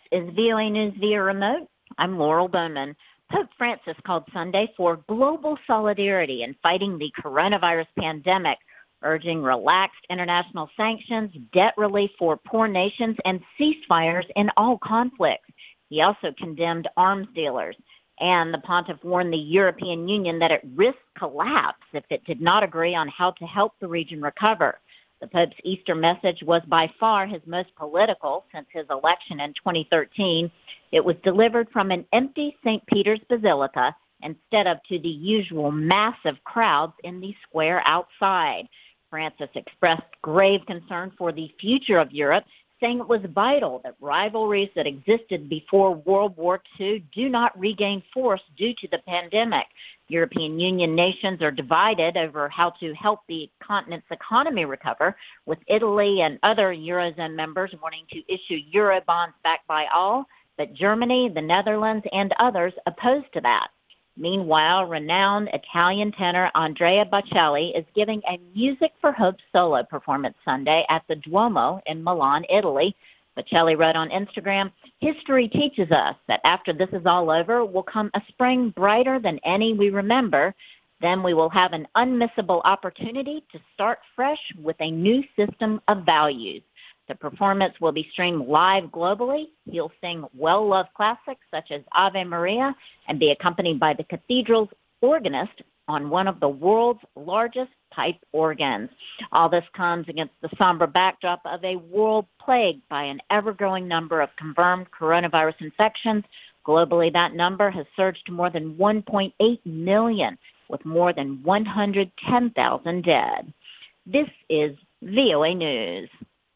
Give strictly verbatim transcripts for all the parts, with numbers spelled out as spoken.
is V O A News via remote. I'm Laurel Bowman. Pope Francis called Sunday for global solidarity in fighting the coronavirus pandemic, urging relaxed international sanctions, debt relief for poor nations, and ceasefires in all conflicts. He also condemned arms dealers. And the pontiff warned the European Union that it risked collapse if it did not agree on how to help the region recover. The Pope's Easter message was by far his most political since his election in twenty thirteen. It was delivered from an empty Saint Peter's Basilica instead of to the usual massive crowds in the square outside. Francis expressed grave concern for the future of Europe, saying it was vital that rivalries that existed before World War Two do not regain force due to the pandemic. European Union nations are divided over how to help the continent's economy recover, with Italy and other Eurozone members wanting to issue Euro bonds backed by all, but Germany, the Netherlands, and others opposed to that. Meanwhile, renowned Italian tenor Andrea Bocelli is giving a Music for Hope solo performance Sunday at the Duomo in Milan, Italy. Bocelli wrote on Instagram, "History teaches us that after this is all over will come a spring brighter than any we remember. Then we will have an unmissable opportunity to start fresh with a new system of values." The performance will be streamed live globally. He'll sing well-loved classics such as Ave Maria and be accompanied by the cathedral's organist on one of the world's largest pipe organs. All this comes against the somber backdrop of a world plagued by an ever-growing number of confirmed coronavirus infections. Globally, that number has surged to more than one point eight million, with more than one hundred ten thousand dead. This is V O A News.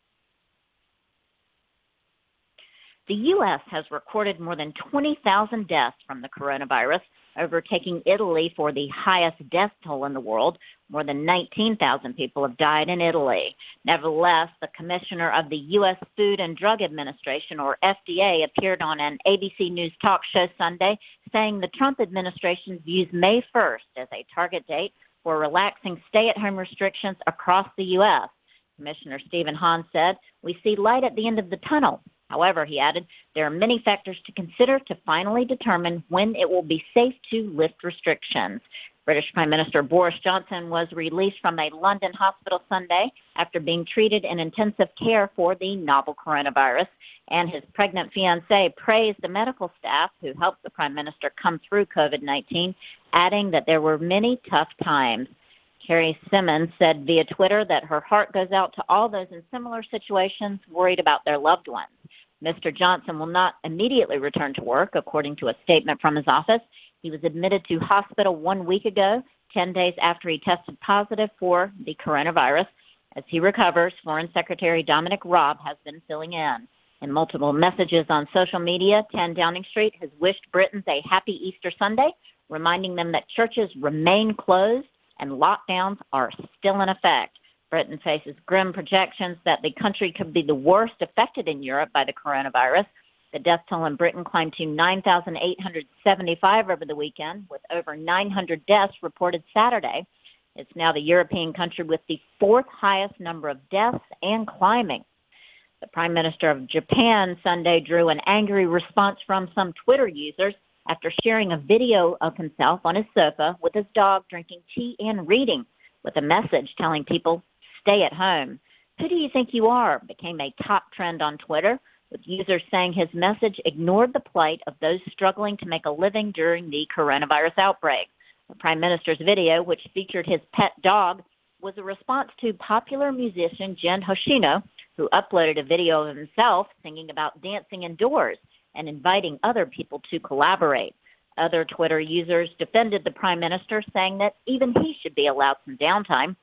The U S has recorded more than twenty thousand deaths from the coronavirus, overtaking Italy for the highest death toll in the world. More than nineteen thousand people have died in Italy. Nevertheless, the commissioner of the U S Food and Drug Administration, or F D A, appeared on an A B C News talk show Sunday, saying the Trump administration views May first as a target date for relaxing stay-at-home restrictions across the U S. Commissioner Stephen Hahn said, "We see light at the end of the tunnel." However, he added, there are many factors to consider to finally determine when it will be safe to lift restrictions. British Prime Minister Boris Johnson was released from a London hospital Sunday after being treated in intensive care for the novel coronavirus, and his pregnant fiancée praised the medical staff who helped the Prime Minister come through COVID nineteen, adding that there were many tough times. Carrie Simmons said via Twitter that her heart goes out to all those in similar situations worried about their loved ones. Mister Johnson will not immediately return to work, according to a statement from his office. He was admitted to hospital one week ago, ten days after he tested positive for the coronavirus. As he recovers, Foreign Secretary Dominic Raab has been filling in. In multiple messages on social media, ten Downing Street has wished Britons a happy Easter Sunday, reminding them that churches remain closed and lockdowns are still in effect. Britain faces grim projections that the country could be the worst affected in Europe by the coronavirus. The death toll in Britain climbed to nine thousand eight hundred seventy-five over the weekend, with over nine hundred deaths reported Saturday. It's now the European country with the fourth highest number of deaths and climbing. The Prime Minister of Japan Sunday drew an angry response from some Twitter users after sharing a video of himself on his sofa with his dog drinking tea and reading, with a message telling people, "Stay at home." "Who do you think you are?" became a top trend on Twitter, with users saying his message ignored the plight of those struggling to make a living during the coronavirus outbreak. The Prime Minister's video, which featured his pet dog, was a response to popular musician Gen Hoshino, who uploaded a video of himself singing about dancing indoors and inviting other people to collaborate. Other Twitter users defended the Prime Minister, saying that even he should be allowed some downtime.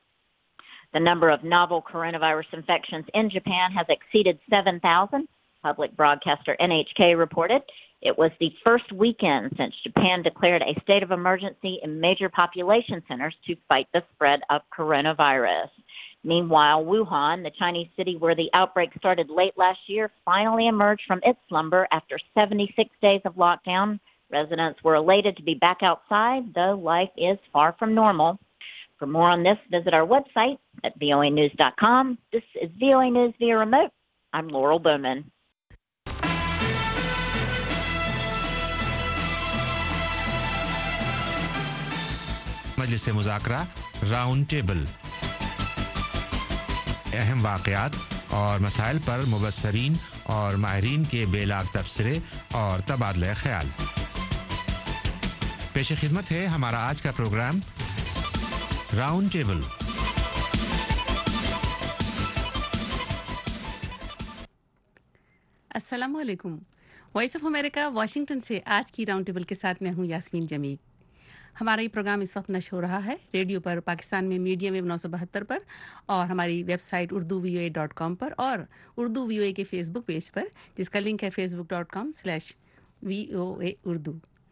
The number of novel coronavirus infections in Japan has exceeded seven thousand, public broadcaster N H K reported. It was the first weekend since Japan declared a state of emergency in major population centers to fight the spread of coronavirus. Meanwhile, Wuhan, the Chinese city where the outbreak started late last year, finally emerged from its slumber after seventy-six days of lockdown. Residents were elated to be back outside, though life is far from normal. For more on this, visit our website at V O A news dot com. This is V O A News via remote. I'm Laurel Bowman. مجلس مذاکرہ round table, اہم واقعات اور مسائل پر مبصرین اور ماہرین کے بے log تبصرے اور تبادلہ خیال۔ پیش خدمت ہے ہمارا آج کا پروگرام راؤنڈ ٹیبل۔ السلام علیکم۔ وائس آف امریکہ واشنگٹن سے آج کی راؤنڈ ٹیبل کے ساتھ میں ہوں یاسمین جمیل۔ ہمارا یہ پروگرام اس وقت نشر ہو رہا ہے ریڈیو پر پاکستان میں میڈیم ویو نو سو بہتر پر، اور ہماری website Urdu V O A dot com پر، اور اردو وی او اے کے فیس بک پیج پر، جس کا لنک ہے Facebook dot com slash V O A Urdu.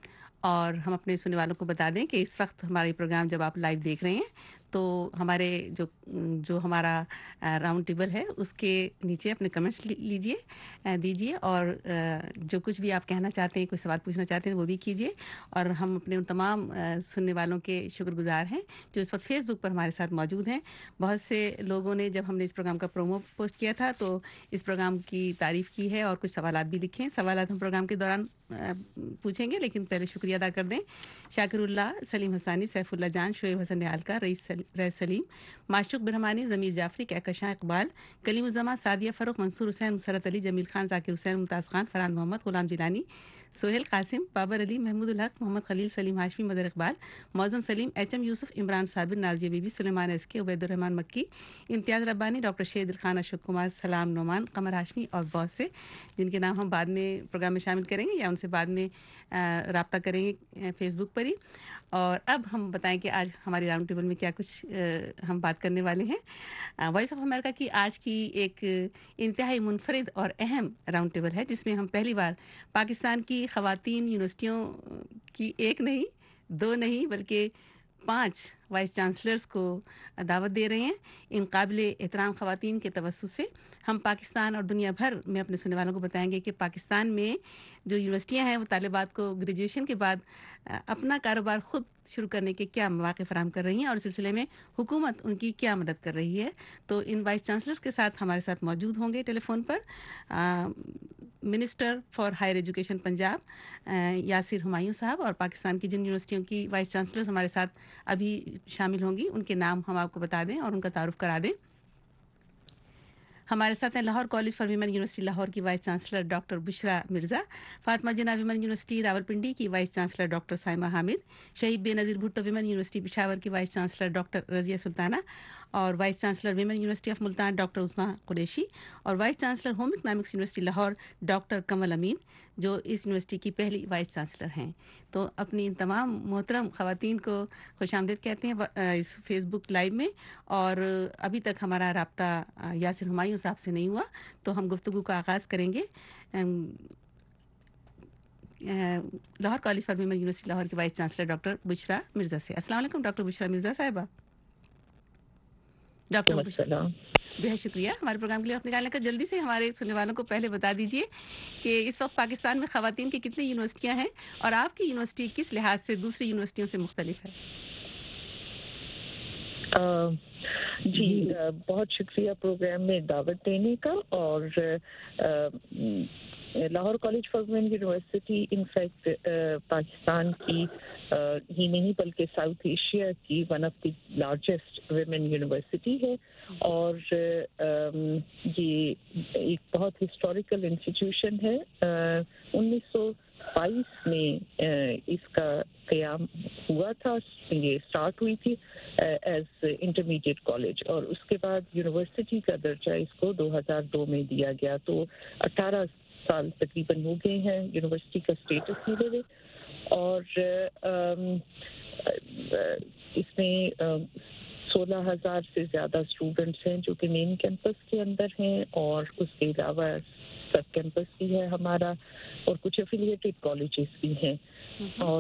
اور ہم اپنے سننے والوں کو بتا دیں کہ اس وقت ہمارا یہ پروگرام جب آپ لائیو دیکھ رہے ہیں تو ہمارے جو جو ہمارا راؤنڈ ٹیبل ہے اس کے نیچے اپنے کمنٹس لیجئے دیجئے، اور جو کچھ بھی آپ کہنا چاہتے ہیں، کوئی سوال پوچھنا چاہتے ہیں وہ بھی کیجئے۔ اور ہم اپنے ان تمام سننے والوں کے شکر گزار ہیں جو اس وقت فیس بک پر ہمارے ساتھ موجود ہیں۔ بہت سے لوگوں نے جب ہم نے اس پروگرام کا پرومو پوسٹ کیا تھا تو اس پروگرام کی تعریف کی ہے اور کچھ سوالات بھی لکھے ہیں۔ سوالات ہم پروگرام کے دوران پوچھیں گے، لیکن پہلے شکریہ ادا کر دیں شاکر اللہ، سلیم حسانی، سیف اللہ جان، شعیب حسن نہالکا، رئیس رئیس سلیم، معشوق برہمانی، ضمیر جعفری، کہکشاں اقبال، کلیم الزما، سعدیہ فروخ، منصور حسین، مسرت علی، جمیل خان، ذاکر حسین، ممتاز خان، فرحان محمد، غلام جیلانی، سہیل قاسم، بابر علی، محمود الحق، محمد خلیل، سلیم ہاشمی، مدر Iqbal, Moazzam Saleem, H M Yousuf, Imran Sabir, Nazia Bibi, Suleman S K, Ubaid الرحمان مکی، امتیاز ربانی، ڈاکٹر شہید الخان، اشوک کمار، سلام نعمان، قمر ہاشمی اور بہت سے جن کے نام ہم بعد میں پروگرام میں شامل کریں گے یا ان سے بعد میں رابطہ کریں گے فیس بک پر ہی۔ اور اب ہم بتائیں کہ آج ہماری راؤنڈ ٹیبل میں کیا کچھ ہم بات کرنے والے ہیں۔ وائس آف امریکہ کی آج کی ایک انتہائی منفرد اور اہم راؤنڈ ٹیبل ہے، جس میں ہم پہلی بار پاکستان کی خواتین یونیورسٹیوں کی ایک نہیں، دو نہیں، بلکہ پانچ وائس چانسلرز کو دعوت دے رہے ہیں۔ ان قابل احترام خواتین کے توسط سے ہم پاکستان اور دنیا بھر میں اپنے سننے والوں کو بتائیں گے کہ پاکستان میں جو یونیورسٹیاں ہیں وہ طالبات کو گریجویشن کے بعد اپنا کاروبار خود شروع کرنے کے کیا مواقع فراہم کر رہی ہیں، اور اس سلسلے میں حکومت ان کی کیا مدد کر رہی ہے۔ تو ان وائس چانسلرز کے ساتھ ہمارے ساتھ موجود ہوں گے ٹیلی فون پر minister for higher education Punjab Yasir Humayun صاحب، اور پاکستان کی جن یونیورسٹیوں کی وائس چانسلرز ہمارے ساتھ ابھی شامل ہوں گی ان کے نام ہم آپ کو بتا دیں اور ان کا تعارف کرا دیں۔ ہمارے ساتھ ہیں Lahore college for women university Lahore کی vice chancellor doctor Bushra Mirza, Fatima Jinnah women university Rawalpindi کی vice chancellor doctor Saima Hamid, Shaheed Benazir Bhutto women university Peshawar کی vice chancellor doctor Razia Sultana, اور vice chancellor women university of Multan doctor Uzma Qureshi, اور vice chancellor home economics university Lahore doctor Kamal Amin, جو اس یونیورسٹی کی پہلی vice chancellor ہیں۔ تو اپنی ان تمام محترم خواتین کو خوش آمدید کہتے ہیں اس فیس بک لائیو میں۔ اور ابھی تک ہمارا رابطہ یاسر ہمایوں صاحب سے نہیں ہوا تو ہم گفتگو کا آغاز کریں گے Lahore college for women university Lahore کی vice chancellor doctor Bushra Mirza سے۔ السلام علیکم ڈاکٹر بشرا مرزا صاحبہ۔ ڈاکٹر بشرا، بہت شکریہ ہمارے پروگرام کے لیے وقت نکالنے کا۔ جلدی سے ہمارے سننے والوں کو پہلے بتا دیجیے کہ اس وقت پاکستان میں خواتین کی کتنی یونیورسٹیاں ہیں اور آپ کی یونیورسٹی کس لحاظ سے دوسری یونیورسٹیوں سے مختلف ہے؟ جی بہت شکریہ پروگرام میں دعوت دینے کا۔ اور Lahore college for women university in fact Pakistan کی ہی نہیں بلکہ ساؤتھ ایشیا کی one of the largest women university ہے، اور یہ ایک بہت ہسٹوریکل انسٹیٹیوشن ہے۔ انیس سو بائیس میں اس کا قیام ہوا تھا، یہ اسٹارٹ ہوئی تھی ایز انٹرمیڈیٹ کالج، اور اس کے بعد یونیورسٹی کا درجہ اس کو دو ہزار دو میں دیا گیا۔ تو اٹھارہ سال تقریباً ہو گئے ہیں یونیورسٹی کا اسٹیٹس ملے ہوئے، اور اس میں سولہ ہزار سے زیادہ اسٹوڈنٹس ہیں جو کہ مین کیمپس کے اندر ہیں، اور اس کے علاوہ سب کیمپس بھی ہے ہمارا، اور کچھ ایفیلیٹڈ کالجز بھی ہیں، اور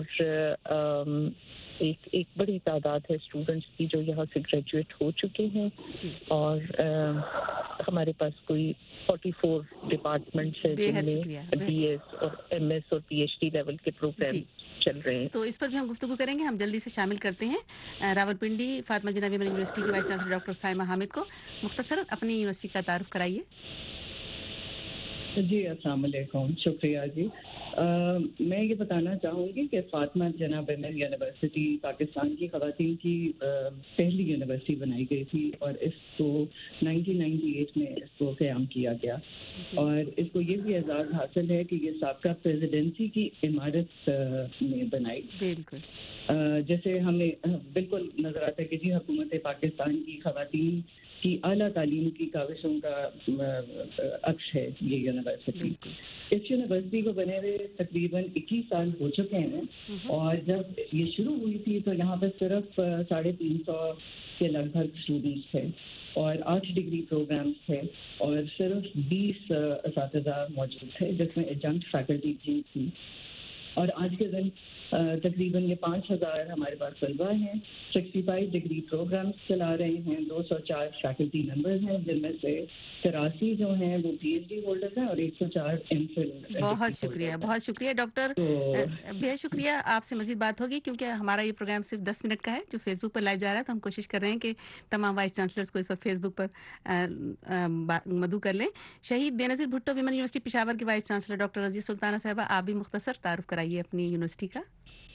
ایک ایک بڑی تعداد ہے اسٹوڈنٹس کی جو یہاں سے گریجویٹ ہو چکے ہیں، اور ہمارے پاس کوئی فورٹی فور ڈپارٹمنٹس ہیں جن میں بی ایس اور ایم ایس اور پی ایچ ڈی لیول کے پروگرام چل رہے ہیں۔ تو اس پر بھی ہم گفتگو کریں گے، ہم جلدی سے شامل کرتے ہیں راولپنڈی فاطمہ جناح ویمن یونیورسٹی کی vice chancellor doctor Saima Hamid کو۔ مختصراً اپنی یونیورسٹی کا تعارف کرائیے۔ جی السلام علیکم، شکریہ جی. آ, میں یہ بتانا چاہوں گی کہ فاطمہ جناح ویمن یونیورسٹی پاکستان کی خواتین کی آ, پہلی یونیورسٹی بنائی گئی تھی اور اس کو نائنٹین نائنٹی ایٹ میں اس کو قیام کیا گیا اور اس کو یہ بھی اعزاز حاصل ہے کہ یہ سابقہ پریزیڈنسی کی عمارت میں بنائی. بالکل جیسے ہمیں بالکل نظر آتا ہے کہ جی حکومت پاکستان کی خواتین کی اعلیٰ تعلیم کی کاوشوں کا عکس ہے یہ یونیورسٹی. اس یونیورسٹی کو بنے ہوئے تقریباً اکیس سال ہو چکے ہیں اور جب یہ شروع ہوئی تھی تو یہاں پہ صرف ساڑھے تین سو کے لگ بھگ اسٹوڈنٹس تھے اور آٹھ ڈگری پروگرامس تھے اور صرف بیس اساتذہ موجود تھے جس میں ایڈجنکٹ فیکلٹی بھی تھی. اور آج کے دن تقریباً یہ پانچ ہزار ہمارے پاس طلبہ ہیں، سکسٹی فائیو ڈگری پروگرامس چلا رہے ہیں، دو سو چار فیکلٹی ممبرز ہیں جن میں سے تراسی جو ہیں وہ پی ایچ ڈی ہولڈرز ہیں اور ایک سو چار ایم فل. بہت شکریہ بہت شکریہ ڈاکٹر، بہت شکریہ. آپ سے مزید بات ہوگی کیونکہ ہمارا یہ پروگرام صرف دس منٹ کا ہے جو فیس بک پر لائیو جا رہا ہے، تو ہم کوشش کر رہے ہیں کہ تمام وائس چانسلرس کو اس وقت فیس بک پر مدعو کر لیں. Shaheed Benazir Bhutto women university Peshawar کے vice chancellor doctor Razia Sultana صاحبہ، آپ بھی مختصر تعارف کرائیے اپنی یونیورسٹی کا.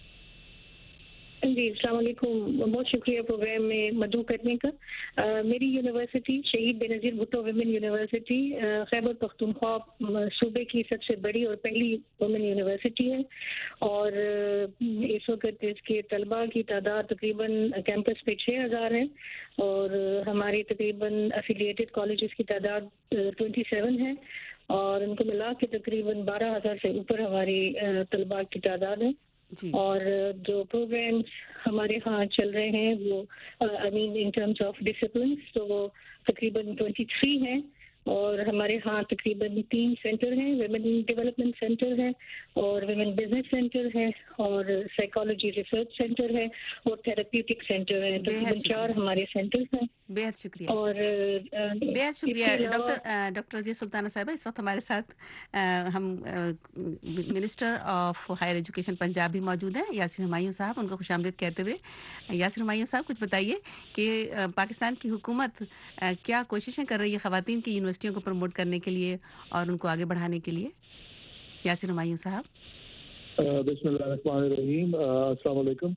جی السلام علیکم، بہت شکریہ پروگرام میں مدعو کرنے کا. آ, میری university Shaheed Benazir Bhutto women university Khyber Pakhtunkhwa صوبے کی سب سے بڑی اور پہلی ویمن یونیورسٹی ہے اور اس وقت اس کے طلباء کی تعداد تقریباً کیمپس پہ چھ ہزار ہے اور ہماری تقریباً افیلیٹڈ کالجز کی تعداد ٹوئنٹی سیون ہے اور ان کو ملا کے تقریباً بارہ ہزار سے اوپر ہماری طلباء کی تعداد ہے. جی. اور جو پروگرامس ہمارے ہاں چل رہے ہیں وہ I mean in terms of disciplines تو وہ تقریباً ٹوئنٹی تھری ہیں اور ہمارے ہاں تقریباً تین سینٹر ہیں، ویمن ڈیولپمنٹ سینٹر ہے اور ویمن بزنس سینٹر ہے اور سائیکالوجی ریسرچ سینٹر ہے اور تھراپیوٹک سینٹر ہے. تقریباً چار ہمارے سینٹرز ہیں. بہت شکریہ اور بہت شکریہ ڈاکٹر ڈاکٹر رضیہ سلطانہ صاحبہ. اس وقت ہمارے ساتھ ہم minister of higher education Punjab بھی موجود ہیں، یاسر ہمایوں صاحب. ان کو خوش آمدید کہتے ہوئے یاسر ہمایوں صاحب کچھ بتائیے کہ پاکستان کی حکومت کیا کوششیں کر رہی ہے خواتین کی یونیورسٹیوں کو پروموٹ کرنے کے لیے اور ان کو آگے بڑھانے کے لیے. یاسر ہمایوں صاحب. بسم اللہ الرحمن الرحیم. السلام علیکم.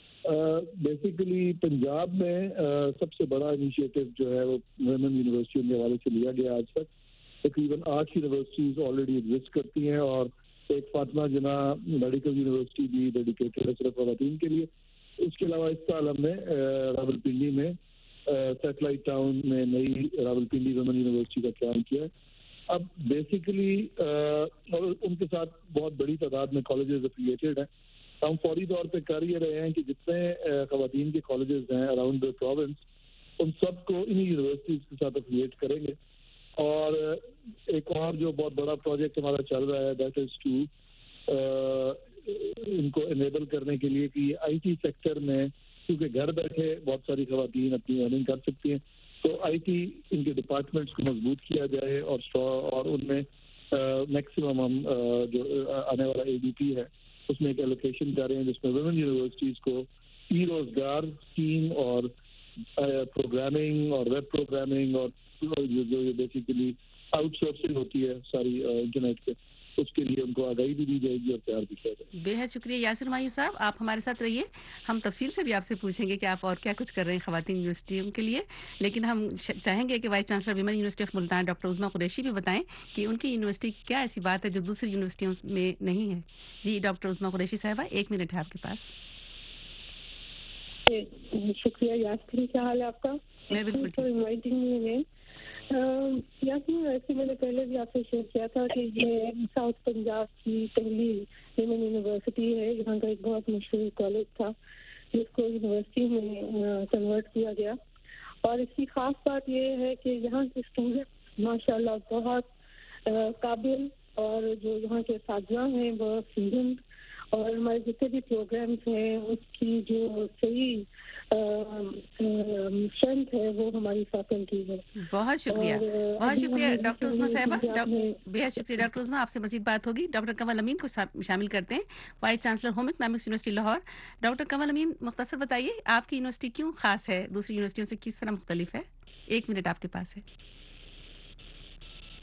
بیسیکلی پنجاب میں سب سے بڑا انیشیٹو جو ہے وہ ویمن یونیورسٹیوں کے حوالے سے لیا گیا. آج تک تقریباً آٹھ یونیورسٹیز آلریڈی ایگزسٹ کرتی ہیں اور ایک فاطمہ جناح میڈیکل یونیورسٹی بھی ڈیڈیکیٹڈ ہے صرف خواتین کے لیے. اس کے علاوہ اس سال ہم نے راول پنڈی میں سیٹلائٹ ٹاؤن میں نئی راول پنڈی ویمن یونیورسٹی کا قیام کیا ہے. اب بیسیکلی اور ان کے ساتھ بہت بڑی تعداد میں کالجز افیلیٹڈ ہیں. ہم فوری طور پہ کر یہ رہے ہیں کہ جتنے خواتین کے کالجز ہیں اراؤنڈ دا پروونس ان سب کو انہی یونیورسٹیز کے ساتھ افیلیٹ کریں گے. اور ایک اور جو بہت بڑا پروجیکٹ ہمارا چل رہا ہے دیٹ از ٹو ان کو انیبل کرنے کے لیے کہ آئی ٹی سیکٹر میں کیونکہ گھر بیٹھے بہت ساری خواتین اپنی ارننگ کر سکتی ہیں تو آئی ٹی ان کے ڈپارٹمنٹس کو مضبوط کیا جائے اور اور ان میں میکسیمم ہم جو آنے والا اے ڈی پی ہے اس میں ایک ایلوکیشن کر رہے ہیں جس میں ویمن یونیورسٹیز کو ای روزگار اسکیم اور پروگرامنگ اور ویب پروگرامنگ اور جو بیسیکلی آؤٹ سورسنگ ہوتی ہے ساری انٹرنیٹ پہ اس کے لیے ان کو آگاہی بھی دی جائے گی اور تیار بھی کیا جائے گا. بے حد شکریہ یاسر ہمایوں صاحب. آپ ہمارے ساتھ رہیے، ہم تفصیل سے بھی آپ سے پوچھیں گے کہ آپ اور کیا کچھ کر رہے ہیں خواتین یونیورسٹیوں کے لیے، لیکن ہم چاہیں گے کہ vice chancellor women university of Multan doctor Uzma Qureshi بھی بتائیں کہ ان کی یونیورسٹی کی کیا ایسی بات ہے جو دوسری یونیورسٹیوں میں نہیں ہے. جی ڈاکٹر عظمیٰ قریشی صاحبہ ایک منٹ ہے آپ کے پاس. شکریہ یاسر، کیا حال ہے آپ کا؟ میں بالکل یاسمین ویسے میں نے پہلے بھی آپ سے شیئر کیا تھا کہ یہ ساؤتھ پنجاب کی پہلی ویمن یونیورسٹی ہے. یہاں کا ایک بہت مشہور کالج تھا جس کو یونیورسٹی میں کنورٹ کیا گیا اور اس کی خاص بات یہ ہے کہ یہاں کے اسٹوڈنٹ ماشاء اللہ بہت قابل اور جو یہاں کے اساتذہ ہیں بہت سیزنڈ اور ہمارے جتنے بھی پروگرامس ہیں اس کی جو صحیح اسٹرینتھ ہے وہ ہماری فیکلٹی ہے. بہت شکریہ بہت شکریہ ڈاکٹر عظمیٰ صاحبہ. بہت شکریہ ڈاکٹر عظمیٰ. آپ سے مزید بات ہوگی. ڈاکٹر کنول امین کو شامل کرتے ہیں، vice chancellor home economics university Lahore. Doctor Kanwal Amin مختصر بتائیے آپ کی یونیورسٹی کیوں خاص ہے، دوسری یونیورسٹیوں سے کس طرح مختلف ہے؟ ایک منٹ آپ کے پاس ہے.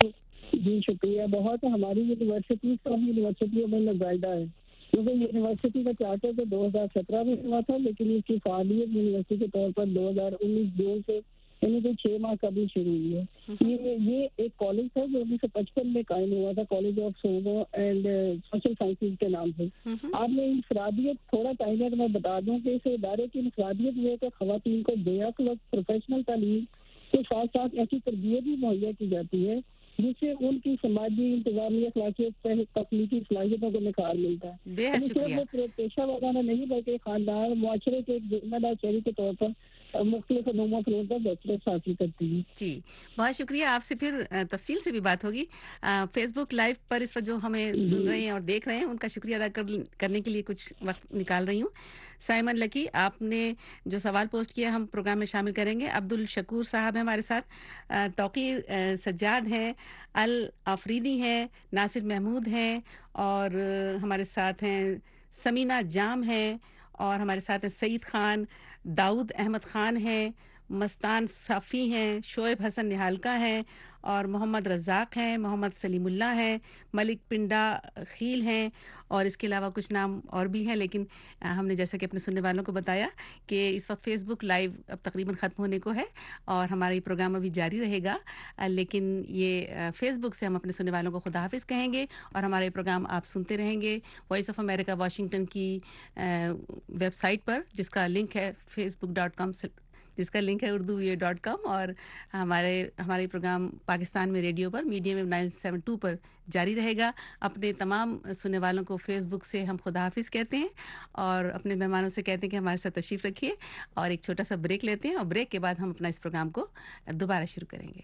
جی شکریہ بہت. ہماری یونیورسٹی سب یونیورسٹیوں میں نمائندہ ہے کیونکہ یونیورسٹی کا چارٹر تو دو ہزار سترہ میں ہوا تھا لیکن اس کی فعالیت یونیورسٹی کے طور پر دو ہزار انیس جون سے یعنی کہ چھ ماہ قبل شروع ہوئی ہے. یہ یہ ایک کالج تھا جو انیس سو پچپن میں قائم ہوا تھا, کالج آف سومو اینڈ سوشل سائنسز کے نام سے. آپ نے انفرادیت تھوڑا ٹائم ہے تو میں بتا دوں کہ اس ادارے کی انفرادیت یہ ہے کہ خواتین کو بیک وقت پروفیشنل تعلیم کے ساتھ ساتھ ایسی تربیت بھی مہیا کی جاتی ہے جس سے ان کی سماجی انتظامی اخلاقیت تخلیقی صلاحیتوں کو نکھار ملتا ہے. بے حد شکریہ. پیشہ وغیرہ نہیں بلکہ خاندان معاشرے کے ایک ذمہ دار شہری کے طور پر مختلف علوم و فنون پر ڈاکٹریٹ حاصل کرتی ہے. جی بہت شکریہ. آپ سے پھر تفصیل سے بھی بات ہوگی. فیس بک لائیو پر اس وقت جو ہمیں سن رہے ہیں اور دیکھ رہے ہیں ان کا شکریہ ادا کرنے کے لیے کچھ وقت نکال رہی ہوں. سائمن لکی, آپ نے جو سوال پوسٹ کیا ہم پروگرام میں شامل کریں گے. عبد الشکور صاحب ہیں ہمارے ساتھ, توقیر سجاد ہیں, الافریدی ہیں, ناصر محمود ہیں اور ہمارے ساتھ ہیں سمینہ جام ہیں اور ہمارے ساتھ ہیں سعید خان, داؤد احمد خان ہیں, مستان صافی ہیں, شعیب حسن نہالکا ہیں اور محمد رزاق ہیں, محمد سلیم اللہ ہیں, ملک پنڈا خیل ہیں اور اس کے علاوہ کچھ نام اور بھی ہیں لیکن ہم نے جیسا کہ اپنے سننے والوں کو بتایا کہ اس وقت فیس بک لائیو اب تقریباً ختم ہونے کو ہے اور ہمارا یہ پروگرام ابھی جاری رہے گا لیکن یہ فیس بک سے ہم اپنے سننے والوں کو خدا حافظ کہیں گے اور ہمارا یہ پروگرام آپ سنتے رہیں گے وائس آف امریکہ واشنگٹن کی ویب سائٹ پر جس کا لنک ہے فیس بک ڈاٹ کام جس کا لنک ہے اردو یہ ڈاٹ کام اور ہمارے ہمارے پروگرام پاکستان میں ریڈیو پر medium wave nine seven two پر جاری رہے گا. اپنے تمام سننے والوں کو فیس بک سے ہم خدا حافظ کہتے ہیں اور اپنے مہمانوں سے کہتے ہیں کہ ہمارے ساتھ تشریف رکھیے اور ایک چھوٹا سا بریک لیتے ہیں اور بریک کے بعد ہم اپنا اس پروگرام کو دوبارہ شروع کریں گے.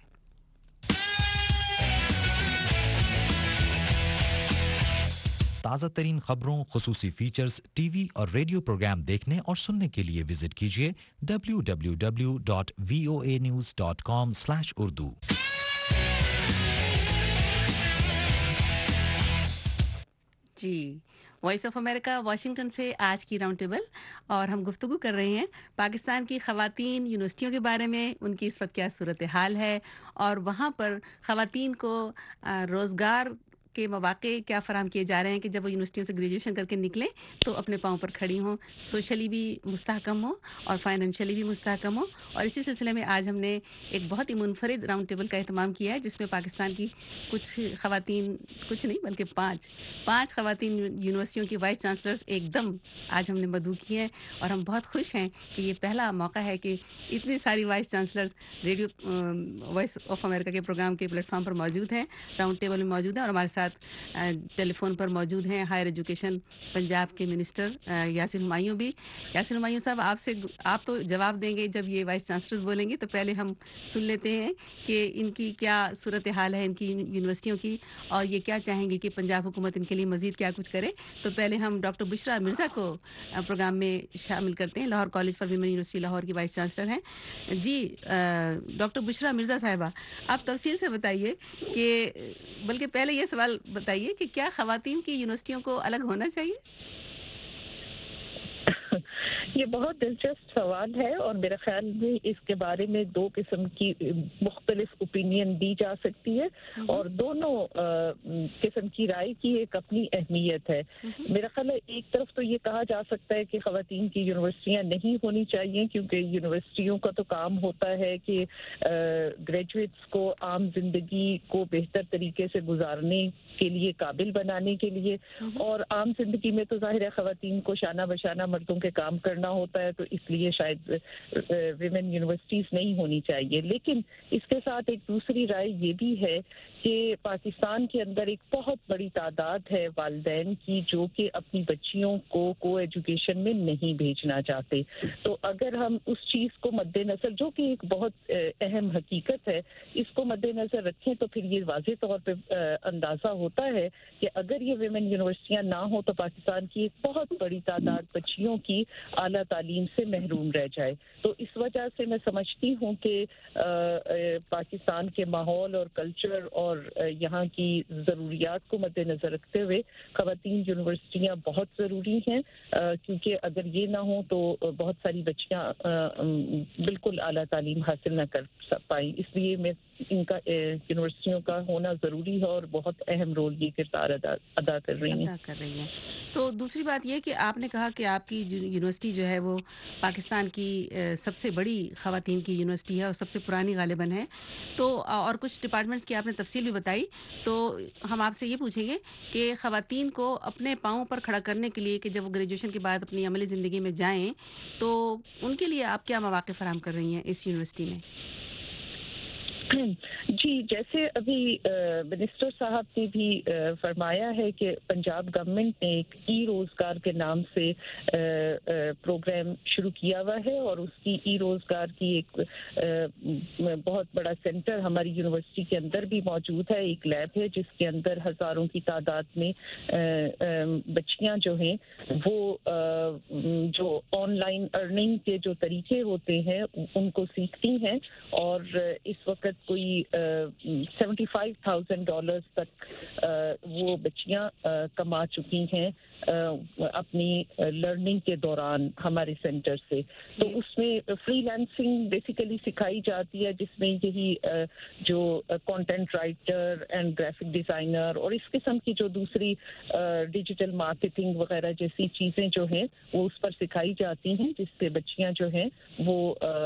تازہ ترین خبروں, خصوصی فیچرز, ٹی وی اور ریڈیو پروگرام دیکھنے اور سننے کے لیے وزٹ کیجیے W W W dot V O A news dot com slash Urdu. جی وائس آف امریکہ واشنگٹن سے آج کی راؤنڈ ٹیبل اور ہم گفتگو کر رہے ہیں پاکستان کی خواتین یونیورسٹیوں کے بارے میں, ان کی اس وقت کیا صورتحال ہے اور وہاں پر خواتین کو روزگار کے مواقع کیا فراہم کیے جا رہے ہیں کہ جب وہ یونیورسٹیوں سے گریجویشن کر کے نکلیں تو اپنے پاؤں پر کھڑی ہوں, سوشلی بھی مستحکم ہوں اور فائنینشلی بھی مستحکم ہوں. اور اسی سلسلے میں آج ہم نے ایک بہت ہی منفرد راؤنڈ ٹیبل کا اہتمام کیا ہے جس میں پاکستان کی کچھ خواتین, کچھ نہیں بلکہ پانچ پانچ خواتین یونیورسٹیوں کی وائس چانسلرز ایک دم آج ہم نے مدعو کی ہیں اور ہم بہت خوش ہیں کہ یہ پہلا موقع ہے کہ اتنی ساری vice chancellors radio voice of America کے پروگرام کے پلیٹ فارم پر موجود ہیں, راؤنڈ ٹیبل میں موجود ہیں اور ہمارے ساتھ ٹیلی فون پر موجود ہیں ہائر ایجوکیشن پنجاب کے منسٹر یاسر ہمایوں بھی. یاسر ہمایوں صاحب, آپ سے آپ تو جواب دیں گے جب یہ وائس چانسلرز بولیں گے, تو پہلے ہم سن لیتے ہیں کہ ان کی کیا صورتحال ہے ان کی یونیورسٹیوں کی اور یہ کیا چاہیں گے کہ پنجاب حکومت ان کے لیے مزید کیا کچھ کرے. تو پہلے ہم ڈاکٹر بشرا مرزا کو پروگرام میں شامل کرتے ہیں, Lahore college for women university Lahore کی وائس چانسلر ہیں. جی ڈاکٹر بشرا مرزا صاحبہ, آپ تفصیل سے بتائیے کہ بلکہ پہلے یہ سوال بتائیے کہ کیا خواتین کی یونیورسٹیوں کو الگ ہونا چاہیے؟ یہ بہت دلچسپ سوال ہے اور میرے خیال میں اس کے بارے میں دو قسم کی مختلف اوپینین دی جا سکتی ہے اور دونوں قسم کی رائے کی ایک اپنی اہمیت ہے. میرا خیال ہے ایک طرف تو یہ کہا جا سکتا ہے کہ خواتین کی یونیورسٹیاں نہیں ہونی چاہیے کیونکہ یونیورسٹیوں کا تو کام ہوتا ہے کہ گریجویٹس کو عام زندگی کو بہتر طریقے سے گزارنے کے لیے قابل بنانے کے لیے, اور عام زندگی میں تو ظاہر ہے خواتین کو شانہ بشانہ مردوں کے کام کرنا ہوتا ہے, تو اس لیے شاید ویمن یونیورسٹیز نہیں ہونی چاہیے. لیکن اس کے ساتھ ایک دوسری رائے یہ بھی ہے کہ پاکستان کے اندر ایک بہت بڑی تعداد ہے والدین کی جو کہ اپنی بچیوں کو کو ایجوکیشن میں نہیں بھیجنا چاہتے. تو اگر ہم اس چیز کو مد نظر, جو کہ ایک بہت اہم حقیقت ہے, اس کو مد نظر رکھیں تو پھر یہ واضح طور پہ اندازہ ہوتا ہے کہ اگر یہ ویمن یونیورسٹیاں نہ ہوں تو پاکستان کی ایک بہت بڑی تعداد بچیوں کی اعلیٰ تعلیم سے محروم رہ جائے. تو اس وجہ سے میں سمجھتی ہوں کہ پاکستان کے ماحول اور کلچر اور یہاں کی ضروریات کو مد نظر رکھتے ہوئے خواتین یونیورسٹیاں بہت ضروری ہیں, کیونکہ اگر یہ نہ ہوں تو بہت ساری بچیاں بالکل اعلیٰ تعلیم حاصل نہ کر پائیں. اس لیے میں ان کا یونیورسٹیوں کا ہونا ضروری ہے اور بہت اہم رول یہ کردار ادا ادا کر رہی ہیں ادا کر رہی ہیں. تو دوسری بات یہ کہ آپ نے کہا کہ آپ کی یونیورسٹی جو ہے وہ پاکستان کی سب سے بڑی خواتین کی یونیورسٹی ہے اور سب سے پرانی غالباً ہے. تو اور کچھ ڈپارٹمنٹس کی آپ نے تفصیل بھی بتائی. تو ہم آپ سے یہ پوچھیں گے کہ خواتین کو اپنے پاؤں پر کھڑا کرنے کے لیے کہ جب وہ گریجویشن کے بعد اپنی عملی زندگی میں جائیں تو ان کے لیے آپ کیا مواقع فراہم کر رہی ہیں اس یونیورسٹی میں؟ جی, جیسے ابھی منسٹر صاحب نے بھی فرمایا ہے کہ پنجاب گورنمنٹ نے ایک ای روزگار کے نام سے پروگرام شروع کیا ہوا ہے اور اس کی ای روزگار کی ایک بہت بڑا سینٹر ہماری یونیورسٹی کے اندر بھی موجود ہے. ایک لیب ہے جس کے اندر ہزاروں کی تعداد میں بچیاں جو ہیں وہ جو آن لائن ارننگ کے جو طریقے ہوتے ہیں ان کو سیکھتی ہیں اور اس وقت کوئی سیونٹی فائیو تھاؤزینڈ ڈالرز تک وہ بچیاں کما چکی ہیں اپنی لرننگ کے دوران ہمارے سینٹر سے. تو اس میں فری لینسنگ بیسیکلی سکھائی جاتی ہے جس میں یہی جو content writer and graphic designer اور اس قسم کی جو دوسری ڈیجیٹل مارکیٹنگ وغیرہ جیسی چیزیں جو ہیں وہ اس پر سکھائی جاتی ہیں جس سے بچیاں جو ہیں وہ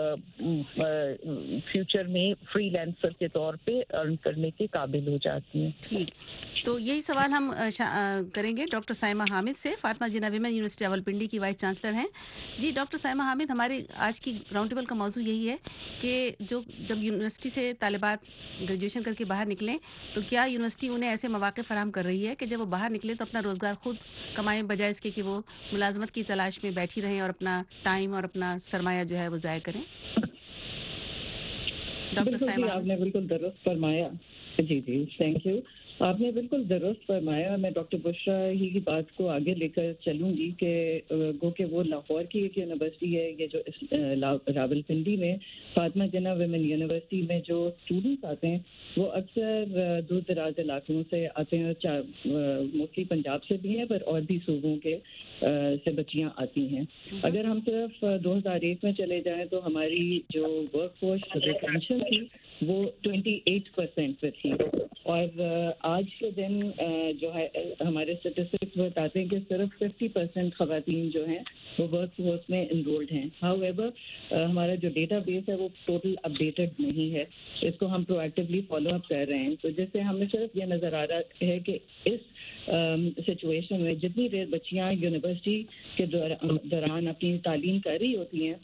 فیوچر میں فری لینسر کے طور پہ ارن کرنے کے قابل ہو جاتی ہیں. ٹھیک, تو یہی سوال ہم کریں گے ڈاکٹر سائمہ حامد سے. فاطمہ جناح ویمن یونیورسٹی راولپنڈی کی وائس چانسلر ہیں. جی ڈاکٹر سائمہ حامد, ہمارے آج کی راؤنڈ ٹیبل کا موضوع یہی ہے کہ جو جب یونیورسٹی سے طالبات گریجویشن کر کے باہر نکلیں تو کیا یونیورسٹی انہیں ایسے مواقع فراہم کر رہی ہے کہ جب وہ باہر نکلیں تو اپنا روزگار خود کمائیں بجائے اس کے کہ وہ ملازمت کی تلاش میں بیٹھی رہیں اور اپنا ٹائم اور اپنا سرمایہ جو ہے وہ ضائع کریں؟ ڈاکٹر سائمہ, آپ نے بالکل درست فرمایا. جی جی تھینک یو. آپ نے بالکل درست فرمایا. میں ڈاکٹر بشرا ہی کی بات کو آگے لے کر چلوں گی کہ گو کہ وہ لاہور کی ایک یونیورسٹی ہے. یہ جو راولپنڈی میں فاطمہ جناح ویمن یونیورسٹی میں جو اسٹوڈنٹس آتے ہیں وہ اکثر دور دراز علاقوں سے آتے ہیں, موسٹلی پنجاب سے بھی ہیں پر اور بھی صوبوں کے سے بچیاں آتی ہیں. اگر ہم صرف دو ہزار ایک میں چلے جائیں تو ہماری جو ورک فورس ریٹینشن تھی وہ ٹوینٹی ایٹ پرسینٹ پہ تھی اور آج کے دن جو ہے ہمارے اسٹیٹسٹکس بتاتے ہیں کہ صرف ففٹی پرسینٹ خواتین جو ہیں وہ ورک فورس میں انرولڈ ہیں. ہاؤ ایور ہمارا جو ڈیٹا بیس ہے وہ ٹوٹل اپ ڈیٹڈ نہیں ہے. اس کو ہم پرو ایکٹیولی فالو اپ کر رہے ہیں. تو جس سے ہمیں صرف یہ نظر آ رہا ہے کہ اس سچویشن میں جتنی دیر بچیاں یونیورسٹی کے دوران اپنی تعلیم کر رہی ہوتی ہیں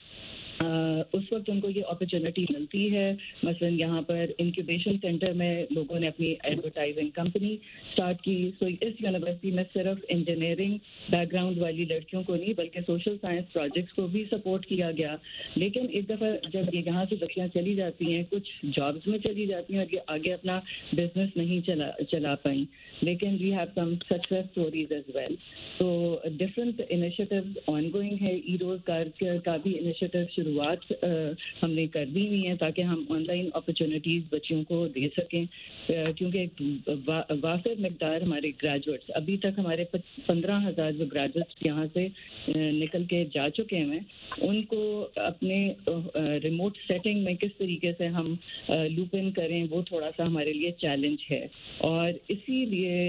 اس وقت ان کو یہ اپرچونٹی ملتی ہے. مثلا یہاں پر انکیوبیشن سینٹر میں لوگوں نے اپنی ایڈورٹائزنگ کمپنی اسٹارٹ کی. سو اس یونیورسٹی میں صرف انجینئرنگ بیک گراؤنڈ والی لڑکیوں کو نہیں بلکہ سوشل سائنس پروجیکٹس کو بھی سپورٹ کیا گیا. لیکن ایک دفعہ جب یہ یہاں سے بچیاں چلی جاتی ہیں کچھ جابس میں چلی جاتی ہیں اور یہ آگے اپنا بزنس نہیں چلا چلا پائیں. لیکن we have some success stories as well. تو ڈفرنٹ انیشیٹیوز آن گوئنگ ہے. ای روزگار کا بھی انیشیٹو شروعات ہم نے کر دی ہوئی ہیں تاکہ ہم آن لائن اپرچونیٹیز بچیوں کو دے سکیں, کیونکہ وافر مقدار ہمارے گریجویٹس ابھی تک ہمارے پندرہ ہزار جو گریجویٹس یہاں سے نکل کے جا چکے ہیں ان کو اپنے ریموٹ سیٹنگ میں کس طریقے سے ہم لوپ ان کریں وہ تھوڑا سا ہمارے لیے چیلنج ہے. اور اسی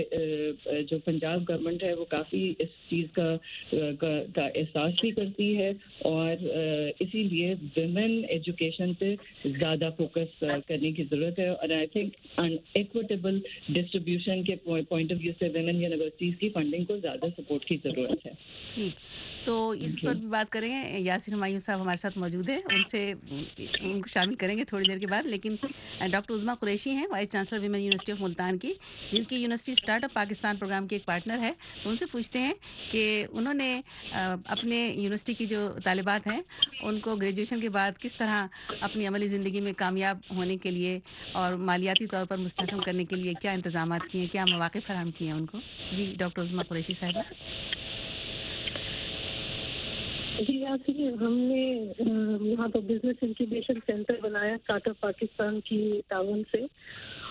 لیے جو پنجاب گورنمنٹ ہے وہ کافی اس چیز کا کا احساس بھی کرتی ہے اور اسی لیے ویمن ایجوکیشن پہ زیادہ فوکس کرنے کی ضرورت ہے. اور I think in equitable distribution کے پوائنٹ آف ویو سے ویمن یونیورسٹیز کی فنڈنگ کو زیادہ سپورٹ کی ضرورت ہے. ٹھیک, تو اس پر بھی بات کریں گے. یاسر ہمایوں صاحب ہمارے ساتھ موجود ہیں, ان سے ان کو شامل کریں گے تھوڑی دیر کے بعد. لیکن ڈاکٹر عظمیٰ قریشی ہیں vice chancellor women university of Multan کی, جن کی university start up Pakistan programme کی ایک پارٹنر ہے. تو ان سے پوچھتے ہیں کہ انہوں نے اپنے یونیورسٹی کی جو طالبات ہیں ان کو گریجویشن کے بعد کس طرح اپنی عملی زندگی میں کامیاب ہونے کے لیے اور مالیاتی طور پر مستحکم کرنے کے لیے کیا انتظامات کیے ہیں, کیا مواقع فراہم کیے ہیں ان کو. جی ڈاکٹر عظمیٰ قریشی صاحبہ. جی یاسر, ہم نے یہاں پر بزنس انکیوبیشن سینٹر بنایا اسٹارٹ اپ پاکستان کی تعاون سے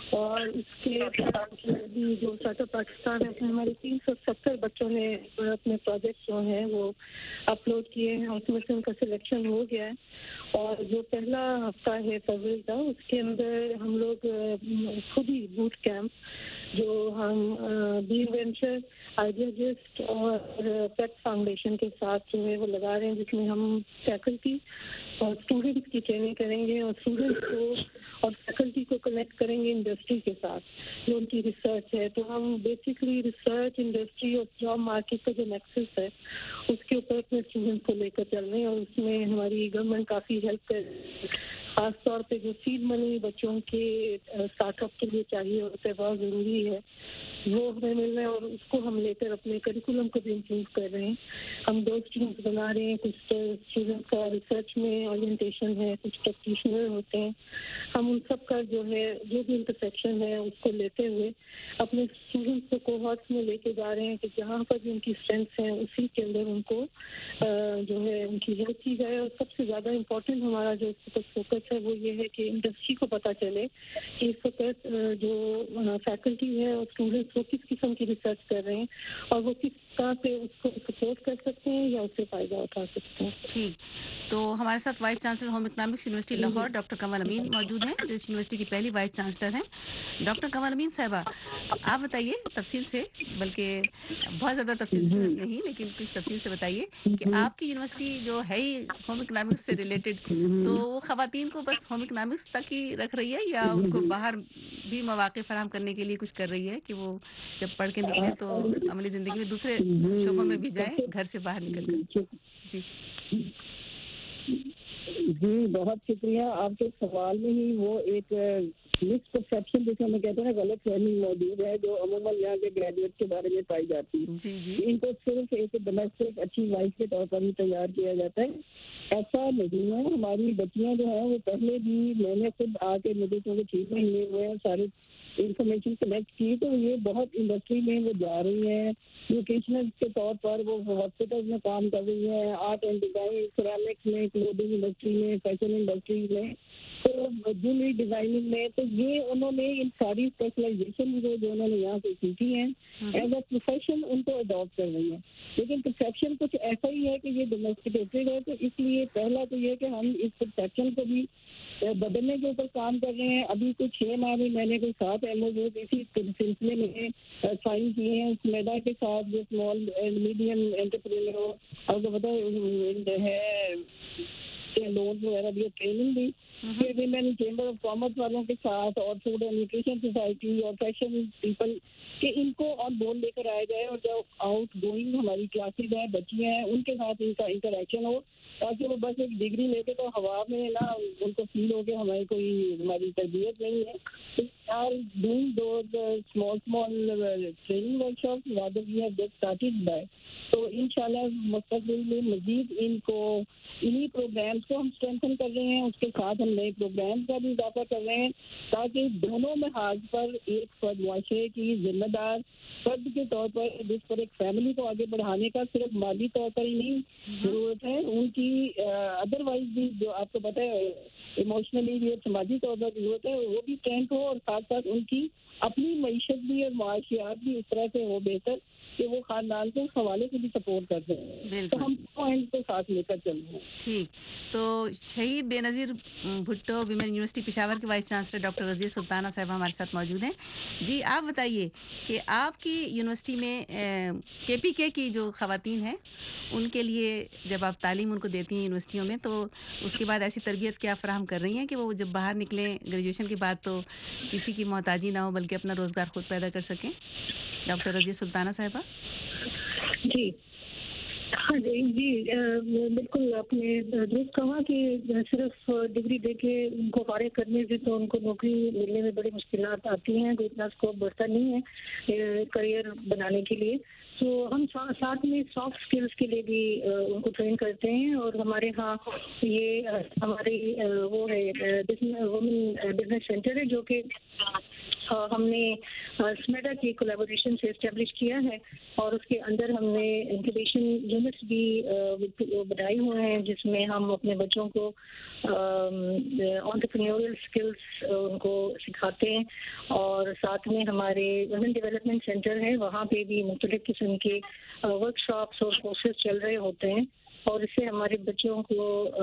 اور اس کے بھی جو اسٹارٹ اپ پاکستان ہے اس میں ہمارے تین سو ستر بچوں نے اپنے پروجیکٹ جو ہیں وہ اپلوڈ کیے ہیں، اس میں سے ان کا سلیکشن ہو گیا ہے۔ اور جو پہلا ہفتہ ہے فروری کا، اس کے اندر ہم لوگ خود ہی بوٹ کیمپ جو ہم بی وینچر آئیڈیالوجسٹ اور پیٹ فاؤنڈیشن کے ساتھ جو ہے وہ لگا رہے ہیں، جس میں ہم فیکلٹی اور اسٹوڈنٹس کی ٹریننگ کریں گے اور اسٹوڈنٹس کو اور فیکلٹی کو کنیکٹ کریں گے انڈسٹری کے ساتھ جو ان کی ریسرچ ہے۔ تو ہم بیسکلی ریسرچ، انڈسٹری اور جاب مارکیٹ کا جو نیکسس ہے اس کے اوپر اپنے اسٹوڈنٹ کو لے کر چل رہے ہیں، اور اس میں ہماری گورنمنٹ کافی ہیلپ کر رہی ہے۔ خاص طور پہ جو سیڈ منی بچوں کے اسٹارٹ اپ کے لیے چاہیے ہوتا ہے بہت ضروری ہے، وہ ہمیں مل رہا ہے، اور اس کو ہم لے کر اپنے کریکولم کو بھی امپروو کر رہے ہیں۔ ہم دو اسٹوڈنٹس بنا رہے ہیں، کچھ اسٹوڈنٹ کا ریسرچ میں اورینٹیشن ہے، کچھ پریکٹیشنر ہوتے ہیں۔ ہم ان سب کا جو ہے جو بھی انٹرسیکشن ہے اس کو لیتے ہوئے اپنے اسٹوڈنٹس کو کوہارٹس میں لے کے جا رہے ہیں کہ جہاں پر بھی ان کی اسٹرینتھس ہیں اسی کے اندر ان کو جو ہے ان کی ہیلپ کی جائے۔ اور سب سے زیادہ امپورٹنٹ ہمارا جو اس وقت فوکس ہے وہ یہ ہے کہ انڈسٹری کو پتہ چلے کہ اس وقت جو فیکلٹی ہے اور اسٹوڈنٹس وہ کس قسم کی ریسرچ کر رہے ہیں اور وہ کس طرح سے اس کو سپورٹ کر سکتے ہیں یا اس سے فائدہ اٹھا سکتے ہیں۔ ٹھیک، تو ہمارے ساتھ vice chancellor home economics university Lahore doctor Kamal Amin موجود ہیں، جو اس یونیورسٹی کی پہلی وائس چانسلر ہیں۔ ڈاکٹر کمل امین صاحبہ، آپ بتائیے تفصیل سے، بلکہ بہت زیادہ تفصیل سے نہیں لیکن کچھ تفصیل سے بتائیے کہ آپ کی یونیورسٹی جو ہے ہی ہوم اکنامکس سے ریلیٹڈ، تو وہ خواتین کو بس ہوم اکنامکس تک ہی رکھ رہی ہے یا ان کو باہر بھی مواقع فراہم کرنے کے لیے کچھ کر رہی ہے کہ وہ جب پڑھ کے نکلیں تو عملی زندگی میں دوسرے شعبوں میں بھی جائیں گھر سے باہر نکل کر؟ جی جی بہت شکریہ۔ آپ کے سوال میں ہی وہ ایک مس پرسیپشن جسے ہمیں کہتے ہیں نا غلط فہمی موجود ہے جو عموماً یہاں کے گریجویٹ کے بارے میں پائی جاتی ہے۔ جی جی ان کو صرف ایک ڈومیسٹک اچھی وائف کے طور پر ہی تیار کیا جاتا ہے، ایسا نہیں ہے۔ ہماری بچیاں جو ہیں وہ پہلے بھی میں نے خود آ کے مجھے کیونکہ چھ مہینے ہوئے ہیں سارے انفارمیشن کلیکٹ کی، تو یہ بہت انڈسٹری میں وہ جا رہی ہیں، ووکیشنل کے طور پر وہ ہاسپٹل میں کام کر رہی ہیں، آرٹ اینڈ ڈیزائن، سیرامکس میں، کلودنگ انڈسٹری میں، فیشن انڈسٹری میں، تو جویلری ڈیزائننگ میں۔ تو یہ انہوں نے ان ساری اسپیشلائزیشن جو جو انہوں نے یہاں سے سیکھی ہیں ایز اے پروفیشن ان کو اڈاپٹ کر رہی ہیں، لیکن پرسیپشن کچھ ایسا ہی ہے کہ یہ ڈومیسٹیکیٹڈ ہے۔ تو اس لیے پہلا تو یہ کہ ہم اس پرسیپشن کو بھی بدلنے کے اوپر کام کر رہے ہیں۔ ابھی کچھ چھ ماہ میں میں نے کوئی سات ایم او یو اسی سلسلے میں سائن کیے ہیں اس میڈا کے ساتھ، جو اسمال اینڈ میڈیم انٹرپرینور، آپ کو پتہ ہے لون وغیرہ بھی، ٹریننگ بھی، پھر ویمن چیمبر آف کامرس والوں کے ساتھ، اور فوڈ اینڈ نیوٹریشن سوسائٹی اور فیشن پیپل، کہ ان کو آن بورڈ لے کر آیا جائے، اور جو آؤٹ گوئنگ ہماری کلاسز ہیں، بچیاں ہیں، ان کے ساتھ ان کا انٹریکشن ہو، تاکہ وہ بس ایک ڈگری لے کے تو ہوا میں نہ ان کو فیل ہو کہ ہماری کوئی ہماری تربیت نہیں ہے۔ Are doing those small small training workshop rather we have just started by. تو انشاءاللہ مستقبل میں مزید ان کو انہی پروگرامس کو ہم اسٹرینتھن کر رہے ہیں، اس کے ساتھ ہم نئے پروگرامس کا بھی اضافہ کر رہے ہیں، تاکہ دونوں محاذ پر ایک فرد معاشرے کی ذمہ دار فرد کے طور پر جس پر ایک فیملی کو آگے بڑھانے کا صرف مالی طور پر ہی نہیں ضرورت ہے، ان کی ادر وائز بھی جو آپ کو پتہ ہے ایموشنلی بھی سماجی طور پر ضرورت ہے، وہ بھی اسٹرینتھ ہو، اور ساتھ ساتھ ان کی اپنی معیشت بھی اور معاشیات بھی اس طرح سے ہو بہتر کہ وہ خاندان کے حوالے سے بھی سپورٹ کرتے ہیں۔ تو ہم پوائنٹ کو ساتھ لے کر چل رہے ہیں۔ ٹھیک، تو Shaheed Benazir Bhutto women university Peshawar کے vice chancellor doctor Razia Sultana صاحبہ ہمارے ساتھ موجود ہیں۔ جی آپ بتائیے کہ آپ کی یونیورسٹی میں کے پی کے کی جو خواتین ہیں ان کے لیے جب آپ تعلیم ان کو دیتی ہیں یونیورسٹیوں میں، تو اس کے بعد ایسی تربیت کیا فراہم کر رہی ہیں کہ وہ جب باہر نکلیں گریجویشن کے بعد تو کسی کی محتاجی نہ ہو بلکہ اپنا روزگار خود پیدا کر سکیں؟ ڈاکٹر رضیہ سلطانہ صاحبہ۔ جی ہاں جی جی بالکل آپ نے درست کہا کہ صرف ڈگری دے کے ان کو فارغ کرنے سے تو ان کو نوکری ملنے میں بڑی مشکلات آتی ہیں، کوئی اتنا اسکوپ بڑھتا نہیں ہے کریئر بنانے کے لیے۔ تو ہم ساتھ میں سافٹ اسکلس کے لیے بھی ان کو ٹرین کرتے ہیں، اور ہمارے ہاں یہ ہماری وہ ہے وومن بزنس سینٹر ہے جو کہ ہم نے اسمیڈا کی کولیبوریشن سے اسٹیبلش کیا ہے اور اس کے اندر ہم نے انکیوبیشن یونٹس بھی بنائے ہوئے ہیں جس میں ہم اپنے بچوں کو انٹرپرینیورل اسکلس ان کو سکھاتے ہیں اور ساتھ میں ہمارے ویمن ڈیولپمنٹ سینٹر ہے وہاں پہ بھی مختلف قسم کے ورک شاپس اور کورسز چل رہے ہوتے ہیں اور اس سے ہمارے بچوں کو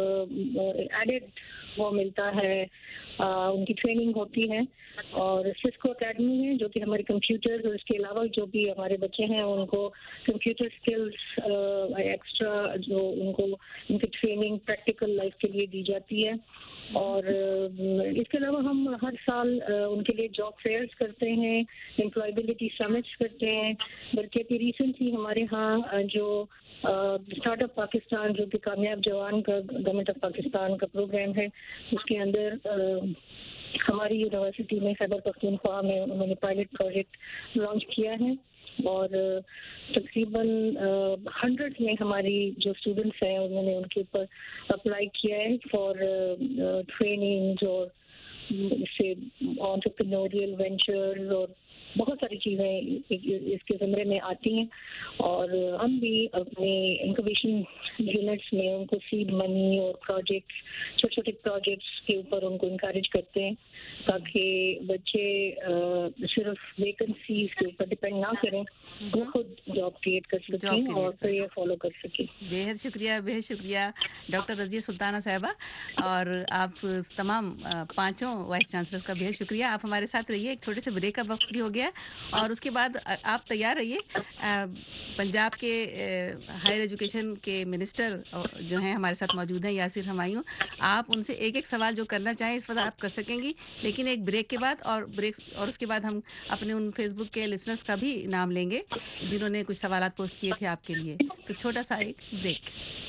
ایڈڈ وہ ملتا ہے ان کی ٹریننگ ہوتی ہے اور سسکو اکیڈمی ہے جو کہ ہمارے کمپیوٹر اور اس کے علاوہ جو بھی ہمارے بچے ہیں ان کو کمپیوٹر اسکلس ایکسٹرا جو ان کو ان کی ٹریننگ پریکٹیکل لائف کے لیے دی جاتی ہے اور اس کے علاوہ ہم ہر سال ان کے لیے جاب فیئرس کرتے ہیں امپلائبلٹی سمٹس کرتے ہیں بلکہ ابھی ریسنٹلی ہمارے ہاں جو اسٹارٹ اپ پاکستان جو کہ کامیاب جوان کا گورنمنٹ آف پاکستان کا پروگرام ہے اس کے اندر ہماری یونیورسٹی میں خیبر پختونخوا میں انہوں نے پائلٹ پروجیکٹ لانچ کیا ہے اور تقریباً ہنڈریڈ میں ہماری جو اسٹوڈنٹس ہیں انہوں نے ان کے اوپر اپلائی کیا ہے فار ٹریننگ اور اس سے انٹرپرینوریل وینچرز اور بہت ساری چیزیں اس کے زمرے میں آتی ہیں اور ہم بھی اپنے انکوبیشن یونٹس میں ان کو سیڈ منی اور پروجیکٹس چھوٹے چھوٹے پروجیکٹس کے اوپر ان کو انکریج کرتے ہیں تاکہ بچے صرف ویکنسیز کے اوپر ڈپینڈ نہ کریں وہ خود جاب کریٹ کر سکیں اور کریئر فالو کر سکیں. بےحد شکریہ بےحد شکریہ ڈاکٹر رضیہ سلطانہ صاحبہ اور آپ تمام پانچوں وائس چانسلرس کا بےحد شکریہ. آپ ہمارے ساتھ رہیے, ایک چھوٹے سے بریک کا وقت بھی ہو گیا اور اس کے بعد آپ تیار رہیے. پنجاب کے ہائر ایجوکیشن کے منسٹر جو ہیں ہمارے ساتھ موجود ہیں یاسر ہمایوں, آپ ان سے ایک ایک سوال جو کرنا چاہیں اس وقت آپ کر سکیں گی, لیکن ایک بریک کے بعد اور بریک اور اس کے بعد ہم اپنے ان فیس بک کے لسنرس کا بھی نام لیں گے جنہوں نے کچھ سوالات پوسٹ کیے تھے آپ کے لیے. تو چھوٹا سا ایک بریک.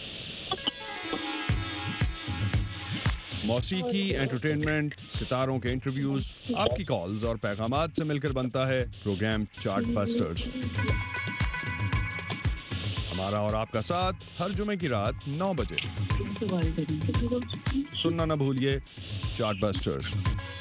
موسیقی, انٹرٹینمنٹ, ستاروں کے انٹرویوز, آپ کی کالز اور پیغامات سے مل کر بنتا ہے پروگرام چارٹ بسٹرز. ہمارا اور آپ کا ساتھ ہر جمعے کی رات نو بجے سننا نہ بھولیے chartbusters.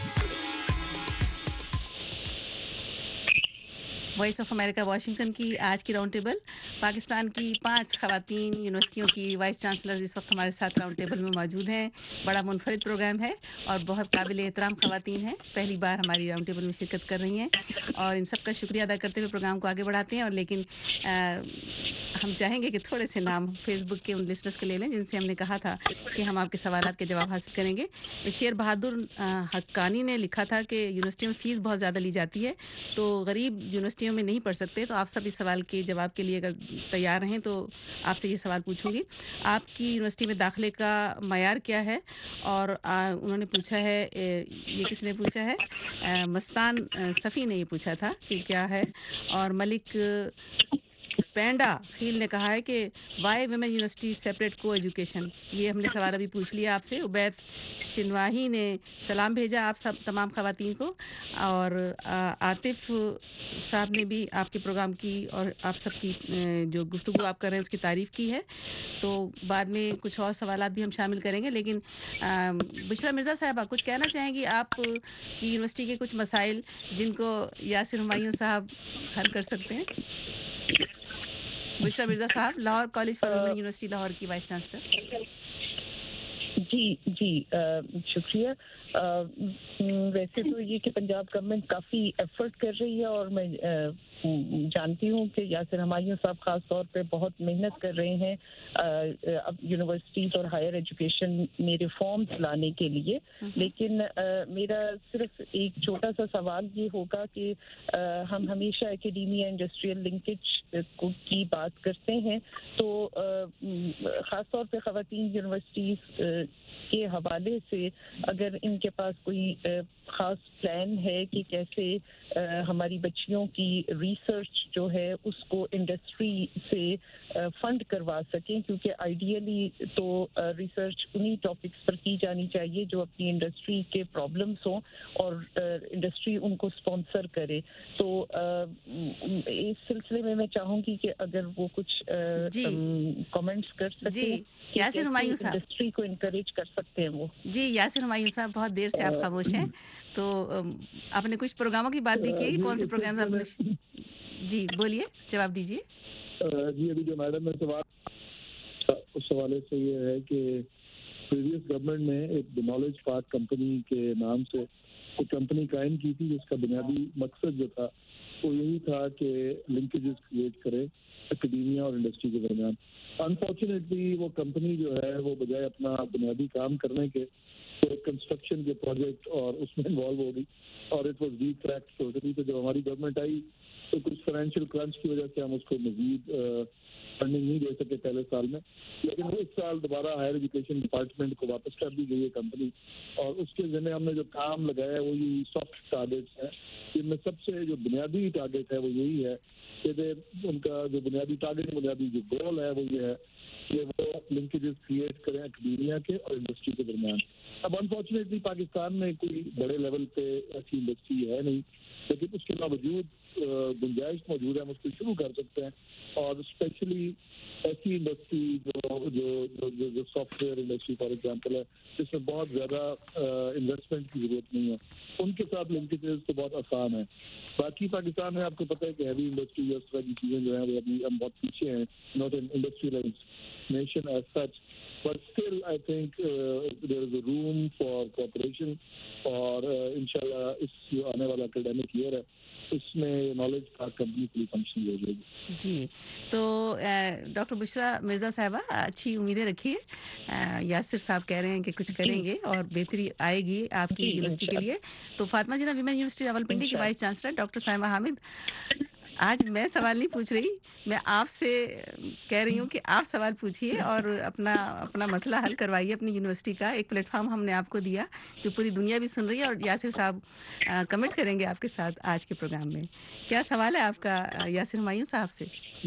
Voice of America Washington کی آج کی راؤنڈ ٹیبل پاکستان کی پانچ خواتین یونیورسٹیوں کی وائس چانسلرز اس وقت ہمارے ساتھ راؤنڈ ٹیبل میں موجود ہیں. بڑا منفرد پروگرام ہے اور بہت قابل احترام خواتین ہیں, پہلی بار ہماری راؤنڈ ٹیبل میں شرکت کر رہی ہیں اور ان سب کا شکریہ ادا کرتے ہوئے پروگرام کو آگے بڑھاتے ہیں. اور لیکن ہم چاہیں گے کہ تھوڑے سے نام فیس بک کے ان لسنرس کے لے لیں جن سے ہم نے کہا تھا کہ ہم آپ کے سوالات کے جواب حاصل کریں گے. شیر بہادر حقانی نے لکھا تھا کہ یونیورسٹیوں میں فیس بہت زیادہ لی جاتی ہے تو غریب یونیورسٹیوں میں نہیں پڑھ سکتے. تو آپ سب اس سوال کے جواب کے لیے اگر تیار ہیں تو آپ سے یہ سوال پوچھوں گی, آپ کی یونیورسٹی میں داخلے کا معیار کیا ہے؟ اور انہوں نے پوچھا ہے, یہ کس نے پوچھا ہے, مستان صفی نے یہ پوچھا تھا کہ کیا ہے. اور ملک پینڈا خیل نے کہا ہے کہ why women university separate coeducation, یہ ہم نے سوال ابھی پوچھ لیا آپ سے. عبید شنواہی نے سلام بھیجا آپ سب تمام خواتین کو, اور عاطف صاحب نے بھی آپ کے پروگرام کی اور آپ سب کی جو گفتگو آپ کر رہے ہیں اس کی تعریف کی ہے. تو بعد میں کچھ اور سوالات بھی ہم شامل کریں گے, لیکن بشرا مرزا صاحبہ کچھ کہنا چاہیں گی آپ کی یونیورسٹی کے کچھ مسائل جن کو یاسر ہمایوں صاحب حل کر سکتے ہیں؟ بشرا مرزا صاحب, Lahore college for women university Lahore کی وائس چانسلر. جی جی شکریہ. ویسے تو یہ کہ پنجاب گورنمنٹ کافی ایفرٹ کر رہی ہے اور میں جانتی ہوں کہ یاسر ہمایوں صاحب خاص طور پہ بہت محنت کر رہے ہیں اب یونیورسٹیز اور ہائر ایجوکیشن میں ریفارمز لانے کے لیے. لیکن میرا صرف ایک چھوٹا سا سوال یہ ہوگا کہ ہم ہمیشہ اکیڈیمیا انڈسٹریل لنکیج کی بات کرتے ہیں, تو خاص طور پہ خواتین یونیورسٹیز کے حوالے سے اگر ان کے پاس کوئی خاص پلان ہے کہ کیسے ہماری بچیوں کی ری रिसर्च जो है उसको इंडस्ट्री से फंड करवा सकें, क्योंकि आइडियली तो रिसर्च उन्हीं टॉपिक्स पर की जानी चाहिए जो अपनी इंडस्ट्री के प्रॉब्लम्स हों और इंडस्ट्री उनको स्पॉन्सर करे। तो इस सिलसिले में मैं चाहूँगी कि अगर वो कुछ कमेंट्स कर सकें, यासिर हुमायूं साहब इंडस्ट्री को इनकरेज कर सकते हैं वो। जी यासिर हुमायूं साहब, बहुत देर से आप खामोश हैं, तो आपने कुछ प्रोग्रामों की बात भी की है, कौन से प्रोग्राम्स आपने? जी बोलिए, जवाब दीजिए। जी अभी जो मैडम ने सवाल उस हवाले से ये है कि प्रीवियस गवर्नमेंट ने एक नॉलेज पार्क कंपनी के नाम से एक कंपनी कायम की थी, जिसका बुनियादी मकसद जो था वो यही था कि लिंकेजेस क्रिएट करे एकेडेमिया और इंडस्ट्री के दरमियान। अनफॉर्चुनेटली वो कंपनी जो है वो बजाय अपना बुनियादी काम करने के तो कंस्ट्रक्शन के प्रोजेक्ट और उसमें इन्वॉल्व हो गई और it was detracted totally. तो जब हमारी गवर्नमेंट आई तो कुछ फाइनेंशियल क्रंच की वजह से हम उसको मजीद फंडिंग नहीं दे सके पहले साल में, लेकिन इस साल दोबारा हायर एजुकेशन डिपार्टमेंट को वापस कर दी गई है कंपनी और उसके ज़रिए हमने जो काम लगाया है वो ये सॉफ्ट टारगेट्स हैं, जिनमें सबसे जो बुनियादी टारगेट है वो यही है कि उनका जो बुनियादी टारगेट बुनियादी जो गोल है वो ये है कि वो लिंकेजेस क्रिएट करें एकेडेमिया के और इंडस्ट्री के दरमियान। अब अनफॉर्चुनेटली पाकिस्तान में कोई बड़े लेवल पे ऐसी इंडस्ट्री है नहीं, लेकिन उसके बावजूद गुंजाइश मौजूद है, हम उसको शुरू कर सकते हैं और स्पेशली ऐसी इंडस्ट्री जो जो जो जो सॉफ्टवेयर इंडस्ट्री फॉर एग्जांपल है, जिसमें बहुत ज़्यादा इन्वेस्टमेंट की ज़रूरत नहीं है, उनके साथ लिंकेजेस तो बहुत आसान है। बाकी पाकिस्तान में आपको पता है कि हैवी इंडस्ट्री इस तरह की चीज़ें जो हैं वो अभी हम बहुत पीछे हैं, not an industrialised nation as such, but still I think uh, there is a room for cooperation और uh, इंशाल्लाह इस जो आने वाला एकेडमिक ईयर है इसमें नॉलेज पार्क कंपनी पूरी फंक्शन हो जाएगी। जी, तो डॉक्टर बुशरा मिर्ज़ा साहिबा अच्छी उम्मीदें रखिए, यासिर साहब कह रहे हैं कि कुछ करेंगे और बेहतरी आएगी आपकी यूनिवर्सिटी के लिए। तो फातिमा जिन्ना विमेन यूनिवर्सिटी रावलपिंडी की vice chancellor doctor Saima Hamid, आज मैं सवाल नहीं पूछ रही, मैं आपसे कह रही हूँ कि आप सवाल पूछिए और अपना अपना मसला हल करवाइए अपनी यूनिवर्सिटी का। एक प्लेटफॉर्म हमने आपको दिया जो पूरी दुनिया भी सुन रही है और यासिर साहब कमेंट करेंगे आपके साथ आज के प्रोग्राम में। क्या सवाल है आपका यासिर हुमायूं साहब से?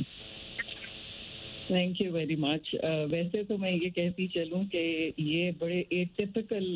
Thank you very much. वैसे तो मैं ये कहती चलूँ कि ये बड़े एटिपिकल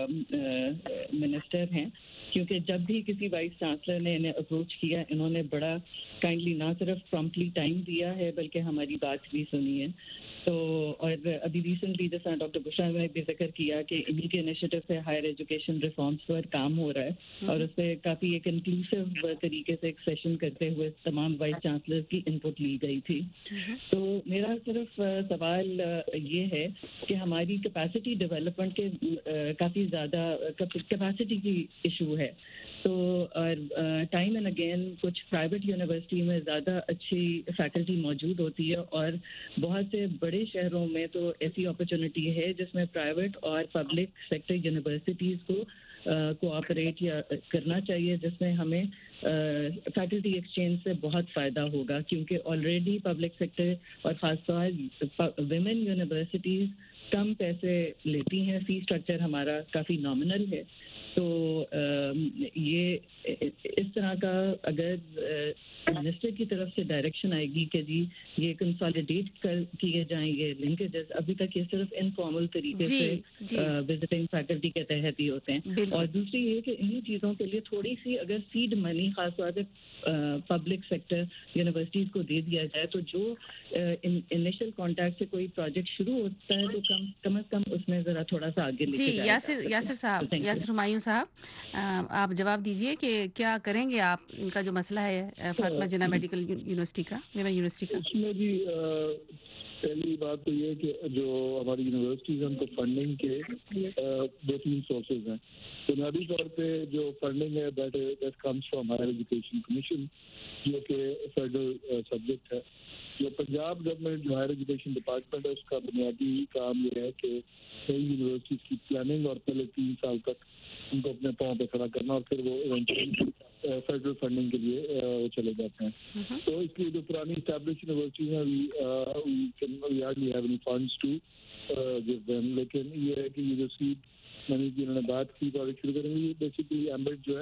मिनिस्टर हैं, क्योंकि जब भी किसी वाइस चांसलर ने इन्हें अप्रोच किया इन्होंने बड़ा काइंडली ना सिर्फ प्रॉम्प्टली टाइम दिया है बल्कि हमारी बात भी सुनी है। तो और अभी रिसेंटली जैसा डॉक्टर बुशरा ने भी जिक्र किया कि इन्हीं के इनिशिएटिव से हायर एजुकेशन रिफॉर्म्स पर काम हो रहा है और उस पर काफ़ी एक इंक्लूसिव तरीके से एक सेशन करते हुए तमाम वाइस चांसलर की इनपुट ली गई थी। तो मेरा सिर्फ सवाल ये है कि हमारी कैपेसिटी डेवलपमेंट के काफ़ी ज़्यादा कैपेसिटी की इशू है। तो टाइम एंड अगेन कुछ प्राइवेट यूनिवर्सिटी में ज़्यादा अच्छी फैकल्टी मौजूद होती है और बहुत से बड़े शहरों में तो ऐसी अपॉर्चुनिटी है जिसमें प्राइवेट और पब्लिक सेक्टर यूनिवर्सिटीज़ को कोऑपरेट या करना चाहिए, जिसमें हमें फैकल्टी एक्सचेंज से बहुत फ़ायदा होगा, क्योंकि ऑलरेडी पब्लिक सेक्टर और ख़ासतौर विमेन यूनिवर्सिटीज़ कम पैसे लेती हैं, फ़ी स्ट्रक्चर हमारा काफ़ी नॉमिनल है। तो ये इस तरह का अगर मिनिस्टर की तरफ से डायरेक्शन आएगी कि जी ये कंसोलिडेट कर किए जाएंगे लिंकेजेस, अभी तक ये सिर्फ इनफॉर्मल तरीके से विजिटिंग फैकल्टी के तहत ही होते हैं। और दूसरी ये कि इन्हीं चीज़ों के लिए थोड़ी सी अगर सीड मनी खासतौर से पब्लिक सेक्टर यूनिवर्सिटीज़ को दे दिया जाए तो जो इनिशियल कॉन्टैक्ट से कोई प्रोजेक्ट शुरू होता है तो कम कम अज कम उसमें ज़रा थोड़ा सा आगे लेके जाएगा। यासिर यासिर साहब यासिर हुमायूं साहब, आप जवाब दीजिए कि क्या करेंगे आप इनका जो मसला है फातिमा जिन्ना मेडिकल यूनिवर्सिटी का, विमेन यूनिवर्सिटी का? उसमें भी पहली बात तो ये कि जो हमारी यूनिवर्सिटीज़ हैं उनको फंडिंग के दो तीन सोर्सेज हैं। बुनियादी तौर पे जो फंडिंग है that that comes from higher education commission, जो कि फेडरल सब्जेक्ट है। जो पंजाब गवर्नमेंट जो हायर एजुकेशन डिपार्टमेंट है उसका बुनियादी काम ये है कि नई यूनिवर्सिटीज़ की प्लानिंग और पहले तीन साल तक उनको अपने पाँव पे खड़ा करना और फिर वो इवेंचुअली फेडरल फंडिंग के लिए वो चले जाते हैं। तो इसलिए जो पुरानी एस्टैब्लिश यूनिवर्सिटीज़ हैं we can we hardly have any funds to give them, लेकिन ये है कि ये जो सीड मनी की उन्होंने बात की प्रोजेक्ट शुरू करेंगे, ये बेसिकली एम्बेड जो है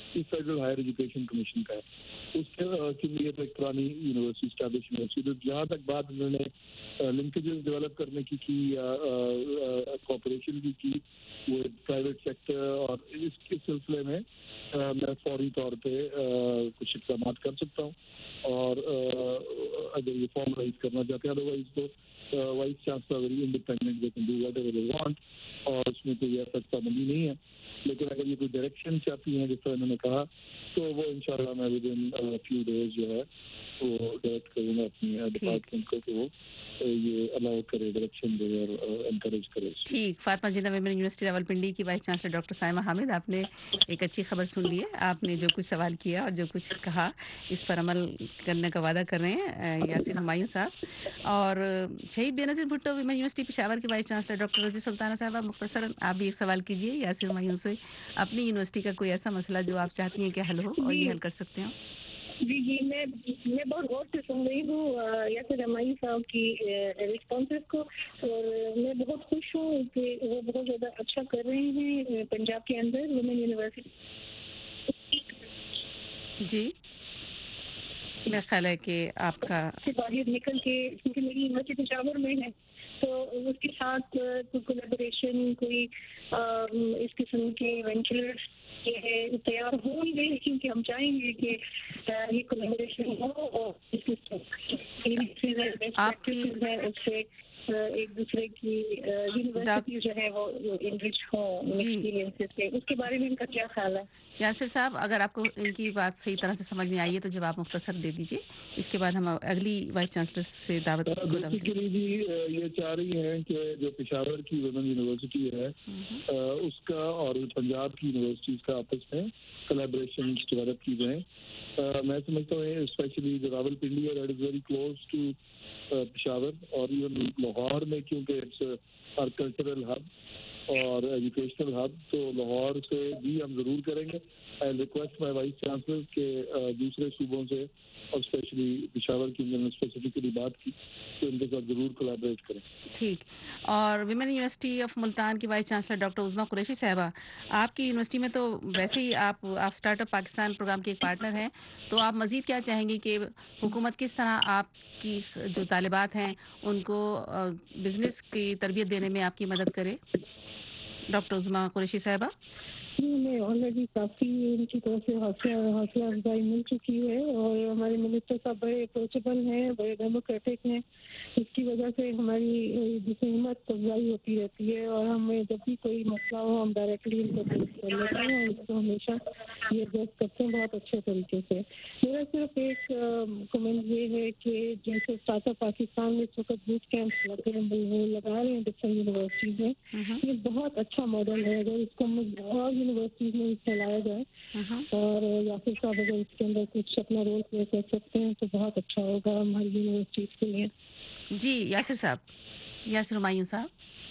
یہ فیڈرل ہائر ایجوکیشن کمیشن کا ہے. اس کے لیے تو ایک پرانی یونیورسٹی اسٹیبلش یونیورسٹی. تو جہاں تک بات انہوں نے لنکیجز ڈیولپ کرنے کی کی یا کوآپریشن کی کی وہ پرائیویٹ سیکٹر, اور اس کے سلسلے میں میں فوری طور پہ کچھ اقدامات کر سکتا ہوں. اور اگر یہ فارملائز کرنا چاہتے ہیں, ادروائز تو vice chancellor very independent, they can do whatever they want, اور اس میں کوئی ایسا پابندی نہیں ہے. لیکن اگر یہ کوئی ڈائریکشن چاہتی ہیں جس طرح انہوں نے کہا, تو وہ انشاءاللہ میں ود ان فیو ڈیز جو ہے وہ ڈائریکٹ کروں گا اپنی ڈپارٹمنٹ کو کہ وہ یہ الاؤ کرے, ڈائریکشن دے اور انکریج کرے. ٹھیک. فاطمہ جنہ ویمن یونیورسٹی راولپنڈی کی vice chancellor doctor Saima Hamid, آپ نے ایک اچھی خبر سن لی ہے. آپ نے جو کچھ سوال کیا اور جو کچھ کہا اس پر عمل کرنے کا وعدہ کر رہے ہیں یاسر ہمایوں صاحب. اور Shaheed Benazir Bhutto women university Peshawar کی vice chancellor doctor Razia Sultana صاحبہ, مختصراً آپ بھی ایک سوال کیجیے یاسر ہمایوں سے, اپنی یونیورسٹی کا کوئی ایسا مسئلہ جو آپ چاہتی ہیں کہ حل ہو اور یہ حل کر سکتے ہوں. جی جی میں میں بہت غور سے سن رہی ہوں یاسر ہمایوں صاحب کی رسپانسز کو, اور میں بہت خوش ہوں کہ وہ بہت زیادہ اچھا کر رہے ہیں پنجاب کے اندر ویمن یونیورسٹی. جی میرا خیال ہے کہ آپ کا سے باہر نکل کے, کیونکہ میری یونیورسٹی پشاور میں ہے, تو اس کے ساتھ کولیبوریشن کوئی اس قسم کے وینچرز تیار ہوں گے, کیونکہ ہم چاہیں گے کہ یہ کولیبوریشن ہو اور اس کے آپ کی ہے اس سے ایک دوسرے کی یونیورسٹی جو ہے وہ انرچ ہوں ایکسپیرینس سے. اس کے بارے میں ان کا کیا خیال ہے؟ یاسر صاحب, اگر آپ کو ان کی بات صحیح طرح سے سمجھ میں آئی ہے تو جواب مختصر دے دیجیے, اس کے بعد ہم اگلی وائس چانسلر سے دعوت بیسیکلی جی یہ چاہ رہی ہیں کہ جو پشاور کی ویمن یونیورسٹی ہے اس کا اور پنجاب کی یونیورسٹیز کا آپس میں کولیبریشن ڈیولپ کی جائیں. میں سمجھتا ہوں اسپیشلی جو راولپنڈی ہے that is very close to Peshawar, اور ایون لاہور میں کیونکہ اٹس آر کلچرل ہب اور ایجوکیشنل ہب, تو لاہور سے بھی ہم ضرور کریں گے. I request my vice chancellor کہ دوسرے صوبوں سے اور اسپیشلی پشاور کی انہوں نے اسپیسیفکلی بات کی تو ان کے ساتھ ضرور کولیبریٹ کریں. ٹھیک. اور ویمن یونیورسٹی آف ملتان کی vice chancellor doctor Uzma Qureshi صاحبہ, آپ کی یونیورسٹی میں تو ویسے ہی آپ آپ اسٹارٹ اپ پاکستان پروگرام کے ایک پارٹنر ہیں, تو آپ مزید کیا چاہیں گے کہ حکومت کس طرح آپ کی جو طالبات ہیں ان کو بزنس کی تربیت دینے میں آپ کی مدد کرے؟ ڈاکٹر عظمیٰ قریشی صاحبہ. میں آلریڈی کافی ان کی طرف سے حوصلہ حوصلہ افزائی مل چکی ہے, اور ہمارے منسٹر صاحب بڑے اپروچیبل ہیں, بڑے ڈیموکریٹک ہیں. اس کی وجہ سے ہماری جسے ہمت افزائی ہوتی رہتی ہے, اور ہمیں جب بھی کوئی مسئلہ ہو ہم ڈائریکٹلی ان کو پیش کر لیتے ہیں, اور اس کو ہمیشہ یہ ایڈریس کرتے ہیں بہت اچھے طریقے سے. میرا صرف ایک کمنٹ یہ ہے کہ جیسے اسٹارٹ اپ پاکستان میں اس وقت بوٹ کیمپ لگے ہیں وہ لگا رہے ہیں ڈفرینٹ یونیورسٹیز میں, یہ بہت اچھا ماڈل ہے. اگر اس کو اور یونیورسٹیز میں پھیلایا جائے اور یاسر صاحب اگر اس کے اندر کچھ اپنا رول پلے کر سکتے ہیں تو بہت اچھا ہوگا ہماری یونیورسٹیز کے لیے. جی یاسر صاحب, یاسر ہمایوں صاحب.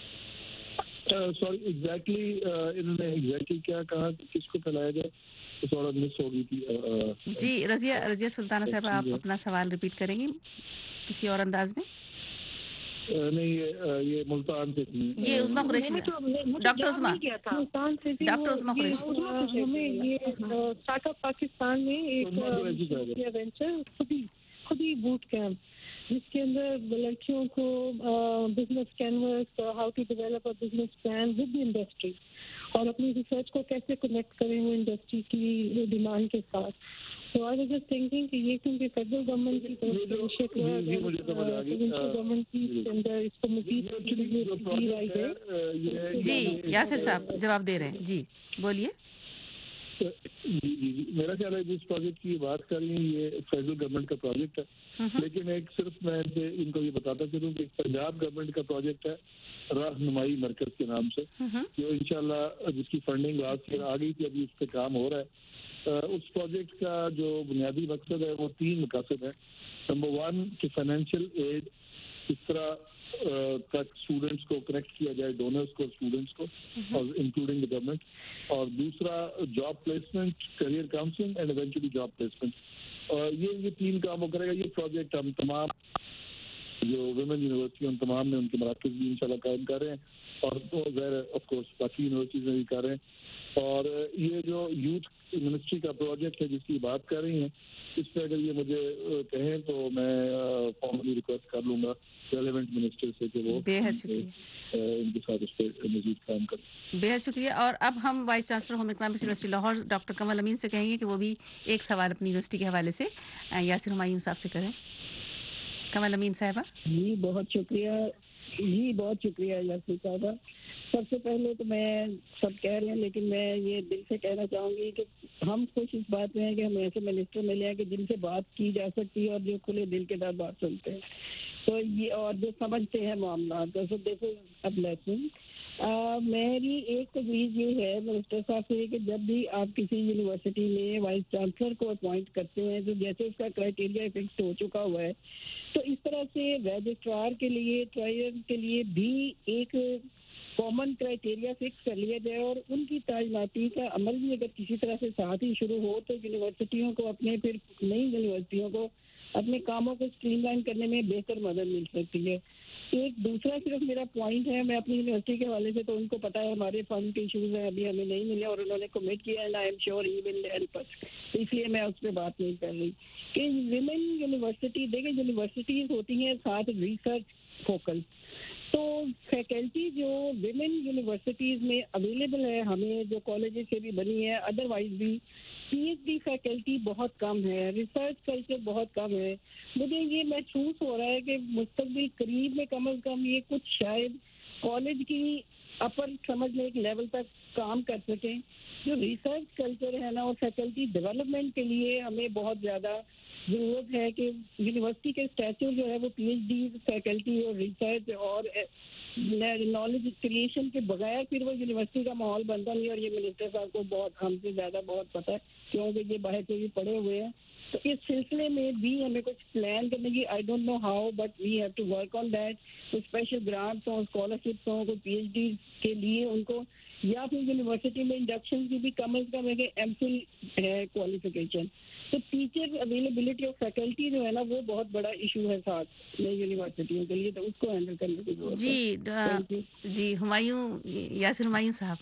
سوری ایگزیکٹلی انہوں نے ایگزیکٹلی کیا کہا کہ کس کو پھیلایا جائے, تو تھوڑا مس ہو گئی تھی. جی رضیہ رضیہ سلطانہ صاحب, آپ اپنا سوال ریپیٹ کریں گے کسی اور انداز میں؟ نہیں یہ یہ ملتان سے تھی. یہ عظمیٰ قریشی, ڈاکٹر عظمیٰ ملتان سے تھی. ڈاکٹر عظمیٰ قریشی. ہمیں یہ اسٹارٹ اپ پاکستان میں ایک وینچر خود ہی خود ہی بوٹ کیمپ جس کے اندر لڑکیوں کو business canvas, how to develop a business plan with the industry, اور اپنی ریسرچ کو کیسے کنیکٹ کریں وہ انڈسٹری کی ڈیمانڈ کے ساتھ. تو آئی واز جسٹ تھنکنگ کہ یہ کیونکہ فیڈرل گورنمنٹ کی طرف سے گورنمنٹ کی اندر اس کو مزید دی رائے ہے. جی یاسر صاحب جواب دے رہے ہیں, جی بولیے. جی جی جی میرا خیال ہے جس پروجیکٹ کی بات کر رہی ہیں یہ فیڈرل گورنمنٹ کا پروجیکٹ ہے, لیکن ایک صرف میں ان کو یہ بتاتا چلوں کہ پنجاب گورنمنٹ کا پروجیکٹ ہے رہنمائی مرکز کے نام سے, جو انشاءاللہ جس کی فنڈنگ لاسٹ ایئر آ گئی تھی, ابھی اس پہ کام ہو رہا ہے. اس پروجیکٹ کا جو بنیادی مقصد ہے وہ تین مقاصد ہے. نمبر ون کہ فائنینشیل ایڈ کس طرح تک اسٹوڈنٹس کو کنیکٹ کیا جائے, ڈونرس کو, اسٹوڈنٹس کو, اور انکلوڈنگ دا گورنمنٹ. اور دوسرا job placement, career counselling and eventually job placement. اور یہ یہ تین کاموں کرے گا یہ پروجیکٹ. ہم تمام جو ویمن یونیورسٹی ہم تمام میں ان کے مراکز بھی انشاءاللہ قائم کر رہے ہیں, اور ظاہر آف کورس باقی یونیورسٹیز میں بھی کر رہے ہیں. اور یہ جو یوتھ मिनिस्ट्री का प्रोजेक्ट है जिसकी बात कर रही हैं, इस पर अगर ये मुझे कहें तो मैं फॉर्मली रिक्वेस्ट कर लूँगा रेलेवेंट मिनिस्टर से कि वो बेहद शुक्रिया इनके साथ इस पर मजीद काम करें। बेहद शुक्रिया। और अब हम vice chancellor home economics university Lahore doctor Kamal Amin से कहेंगे कि वो भी एक सवाल अपनी यूनिवर्सिटी के हवाले से यासिर हुमायूं साहब से करें। कमल अमीन साहबा। जी बहुत शुक्रिया जी बहुत शुक्रिया यासिर साहबा। सबसे पहले तो मैं सब कह रहे हैं लेकिन मैं ये दिल से कहना चाहूँगी कि हम खुश इस बात में हैं कि हम ऐसे मिनिस्टर मिले हैं कि जिनसे बात की जा सकती है और जो खुले दिल के साथ बात सुनते हैं, तो ये और जो समझते हैं मामला। तो देखो अब लेसन मेरी एक तजवीज़ ये है मिनिस्टर साहब से कि जब भी आप किसी यूनिवर्सिटी में वाइस चांसलर को अपॉइंट करते हैं तो जैसे उसका क्राइटेरिया फिक्स हो चुका हुआ है, तो इस तरह से रजिस्ट्रार के लिए ट्रायल के लिए भी एक कॉमन क्राइटेरिया फिक्स कर लिया जाए और उनकी तैनाती का अमल भी अगर किसी तरह से साथ ही शुरू हो तो यूनिवर्सिटियों को अपने फिर नई यूनिवर्सिटियों को अपने कामों को स्ट्रीमलाइन करने में बेहतर मदद मिल सकती है। एक दूसरा सिर्फ मेरा पॉइंट है, मैं अपनी यूनिवर्सिटी के हवाले से तो उनको पता है हमारे फंड के इशूज़ हैं, अभी हमें नहीं मिले और उन्होंने कमिट किया है, I am sure he will help us, इसलिए मैं उस पर बात नहीं कर रही कि विमेन यूनिवर्सिटी देखिए यूनिवर्सिटीज़ होती हैं साथ रिसर्च फोकस, तो फैकल्टी जो विमेन यूनिवर्सिटीज़ में अवेलेबल है हमें जो कॉलेजेस से भी बनी है, अदरवाइज भी पीएचडी फैकल्टी बहुत कम है, रिसर्च कल्चर बहुत कम है। मुझे ये महसूस हो रहा है कि मुस्तकबिल करीब में कम अज़ कम ये कुछ शायद कॉलेज की अपर समझने एक लेवल तक काम कर सकें। जो रिसर्च कल्चर है ना और फैकल्टी डेवलपमेंट के लिए हमें बहुत ज़्यादा ज़रूरत है कि यूनिवर्सिटी के स्टैचू जो है वो पीएचडी फैकल्टी और रिसर्च और नॉलेज क्रिएशन के बगैर फिर वो यूनिवर्सिटी का माहौल बनता नहीं। और ये मिनिस्टर साहब को बहुत हमसे ज़्यादा बहुत पता है क्योंकि ये बाहर से भी पढ़े हुए हैं, तो इस सिलसिले में भी हमें कुछ प्लान करने की I don't know how but we have to work on that. तो स्पेशल ग्रांट्स हों, स्कॉलरशिप्स हों, कोई पीएचडी के लिए उनको, या फिर यूनिवर्सिटी में इंडक्शन की भी कम अज़ कम है एम फिल है क्वालिफिकेशन। तो टीचर अवेलेबिलिटी ऑफ फैकल्टी जो है ना वो बहुत बड़ा इशू है साथ में यूनिवर्सिटियों के लिए, तो उसको हैंडल करने की जरूरत है। जी जी हुमायूं यासिर हुमायूं साहब।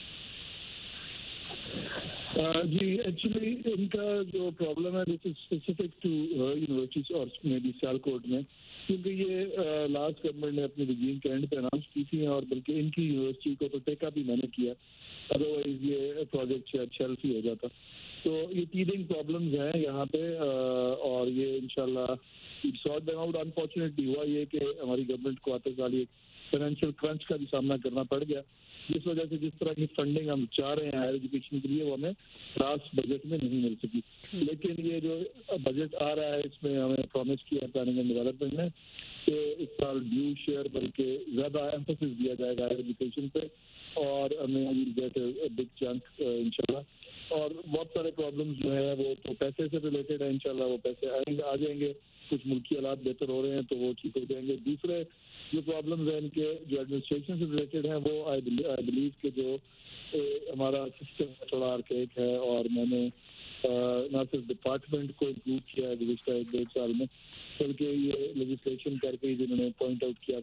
जी एक्चुअली इनका जो प्रॉब्लम है this is specific to universities और मे बी सियालकोट में, क्योंकि ये लास्ट गवर्नमेंट ने अपने रिजीम के एंड पे अनाउंस की थी और बल्कि इनकी यूनिवर्सिटी को तो टेका भी मैंने किया, अदरवाइज ये प्रोजेक्ट शायद शेल्फ ही हो जाता। तो ये टीदिंग प्रॉब्लम्स हैं यहाँ पे और ये इंशाल्लाह सॉर्ट देम आउट। अनफॉर्चुनेटली हुआ ये कि हमारी गवर्नमेंट को आते साल एक फाइनेंशियल क्रंच का भी सामना करना पड़ गया, जिस वजह से जिस तरह की फंडिंग हम चाह रहे हैं हायर एजुकेशन के लिए वो हमें लास्ट बजट में नहीं मिल सकी। लेकिन ये जो बजट आ रहा है इसमें हमें प्रॉमिस किया प्लानिंग एंड डेवलपमेंट ने कि इस साल ड्यू शेयर बल्कि ज़्यादा एम्फोसिस दिया जाएगा हायर एजुकेशन पे और हमें गेट बिग चंक इंशाल्लाह। और बहुत सारे प्रॉब्लम्स जो है वो तो पैसे से रिलेटेड है, इंशाल्लाह वो पैसे आएंगे आ जाएंगे, कुछ मुल्की हालात बेहतर हो रहे हैं तो वो ठीक हो जाएंगे। दूसरे जो प्रॉब्लम्स हैं इनके जो एडमिनिस्ट्रेशन से रिलेटेड हैं वो आई बिलीव कि जो ए, हमारा सिस्टम थोड़ा आर्केक है और मैंने ना सिर्फ डिपार्टमेंट को इम्प्रूव किया है गुज़श्ता एक डेढ़ साल में, बल्कि ये लेजिस्लेशन करके जिन्होंने पॉइंट आउट किया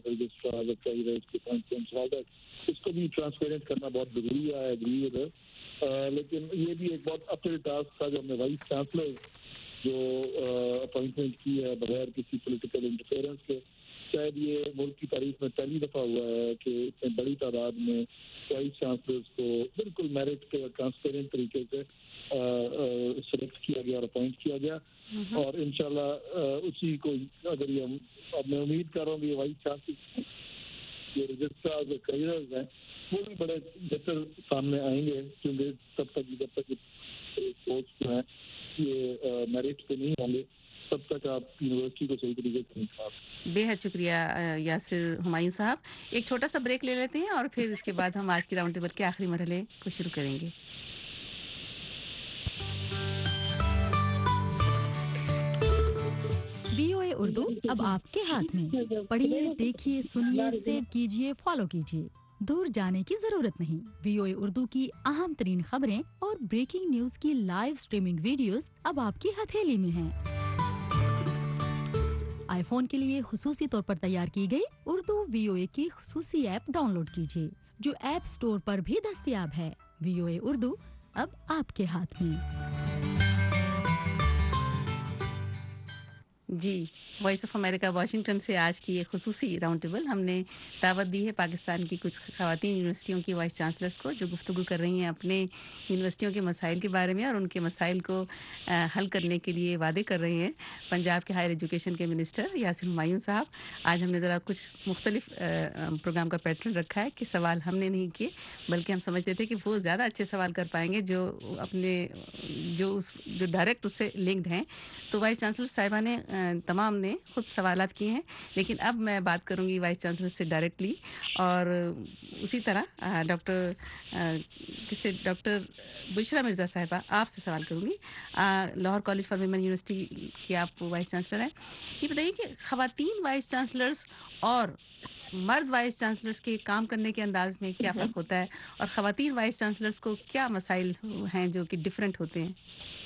इसको भी ट्रांसपेरेंट करना बहुत ज़रूरी है, एग्री विद है। लेकिन ये भी एक बहुत अपहिल टास्क था जो हमने वाइस चांसलर जो अपॉइंटमेंट की है बगैर किसी पॉलिटिकल इंटरफेरेंस के। शायद ये मुल्क की तारीख में पहली दफ़ा हुआ है कि इतने बड़ी तादाद में वाइस चांसलर्स को बिल्कुल मेरिट के ट्रांसपेरेंट तरीके से सेलेक्ट किया गया और अपॉइंट किया गया और इंशाल्लाह उसी को अगर ये हम अब मैं उम्मीद कर रहा हूँ ये वाइस चांसलर जो रजिस्ट्रार जो करियर्स हैं वो भी बड़े बेहतर सामने आएंगे, क्योंकि तब तक जब तक पोस्ट जो है ये मेरिट पे नहीं होंगे तब तक आप यूनिवर्सिटी को सही तरीके से नहीं खा। बेहद शुक्रिया यासिर हुमायूं साहब। एक छोटा सा ब्रेक ले लेते हैं और फिर इसके बाद हम आज की राउंड टेबल के आखिरी मरहले को शुरू करेंगे। वीओए उर्दू अब आपके हाथ में। पढ़िए, देखिए, सुनिए, सेव कीजिए, फॉलो कीजिए। दूर जाने की जरूरत नहीं। वीओए उर्दू की अहम तरीन खबरें और ब्रेकिंग न्यूज की लाइव स्ट्रीमिंग वीडियोस अब आपकी हथेली में हैं। आईफोन के लिए खुसूसी तौर पर तैयार की गई उर्दू वीओए की खुसूसी ऐप डाउनलोड कीजिए जो ऐप स्टोर पर भी दस्तयाब है। वीओए उर्दू अब आपके हाथ में। जी, वॉइस ऑफ अमेरिका वाशिंगटन से आज की ये खुसूसी राउंड टेबल हमने दावत दी है पाकिस्तान की कुछ ख़वातीन यूनिवर्सिटियों की वाइस चांसलर्स को, जो गुफ्तगू कर रही हैं अपने यूनिवर्सिटियों के मसाइल के बारे में और उनके मसाइल को आ, हल करने के लिए वादे कर रही हैं। पंजाब के हायर एजुकेशन के मिनिस्टर यासिन हुमायूं साहब, आज हमने ज़रा कुछ मुख्तलिफ प्रोग्राम का पैटर्न रखा है कि सवाल हमने नहीं किए, बल्कि हम समझते थे कि वो ज़्यादा अच्छे सवाल कर पाएंगे जो अपने जो उस जो डायरेक्ट उससे लिंक्ड हैं। तो वाइस चांसलर साहिबा ने तमाम ने खुद सवालात किए हैं, लेकिन अब मैं बात करूंगी वाइस चांसलर से डायरेक्टली और उसी तरह डॉक्टर किससे डॉक्टर बुशरा मिर्ज़ा साहिबा आपसे सवाल करूंगी। Lahore college for women university की आप वाइस चांसलर हैं। ये बताइए कि ख़वातीन वाइस चांसलर्स और मर्द वाइस चांसलर्स के काम करने के अंदाज में क्या फ़र्क होता है, और ख़वातीन वाइस चांसलर्स को क्या मसाइल हैं जो कि डिफरेंट होते हैं?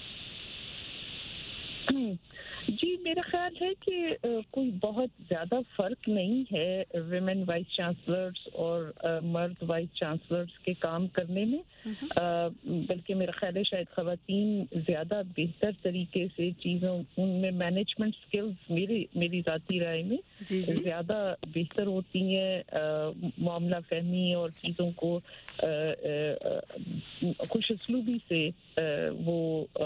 जी, मेरा ख्याल है कि uh, कोई बहुत ज़्यादा फ़र्क नहीं है विमेन वाइस चांसलर्स और uh, मर्द वाइस चांसलर्स के काम करने में, uh, बल्कि मेरा ख्याल है शायद ख़वातीन ज़्यादा बेहतर तरीके से चीज़ों उनमें मैनेजमेंट स्किल्स मेरी मेरी ज़ाती राय में ज़्यादा बेहतर होती हैं, uh, मामला फहमी और चीज़ों को खुश उसलूबी से uh, वो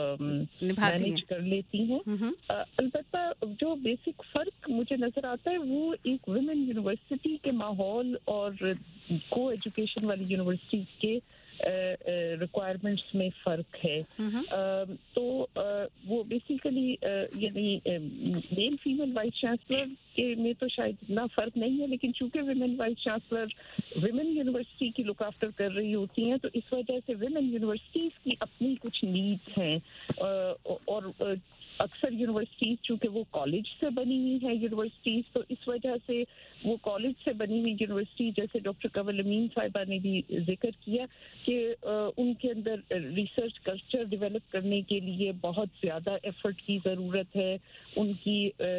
मैनेज कर लेती हैं। अलबत्ता जो बेसिक फ़र्क मुझे नज़र आता है वो एक वुमेन यूनिवर्सिटी के माहौल और को एजुकेशन वाली यूनिवर्सिटी के रिक्वायरमेंट्स uh, uh, में फ़र्क है। uh, तो uh, वो बेसिकली यानी मेल फीमेल वाइस चांसलर के में तो शायद इतना फ़र्क नहीं है, लेकिन चूंकि women vice chancellor women university की लुक आफ्टर कर रही होती हैं, तो इस वजह से विमेन यूनिवर्सिटीज़ की अपनी कुछ नीड्स हैं, uh, और uh, अक्सर यूनिवर्सिटीज़ चूँकि वो कॉलेज से बनी हुई है यूनिवर्सिटीज़, तो इस वजह से वो कॉलेज से बनी हुई यूनिवर्सिटी, जैसे डॉक्टर कवल अमीन साहिबा ने भी जिक्र किया कि उनके अंदर रिसर्च कल्चर डेवलप करने के लिए बहुत ज़्यादा एफर्ट की ज़रूरत है। उनकी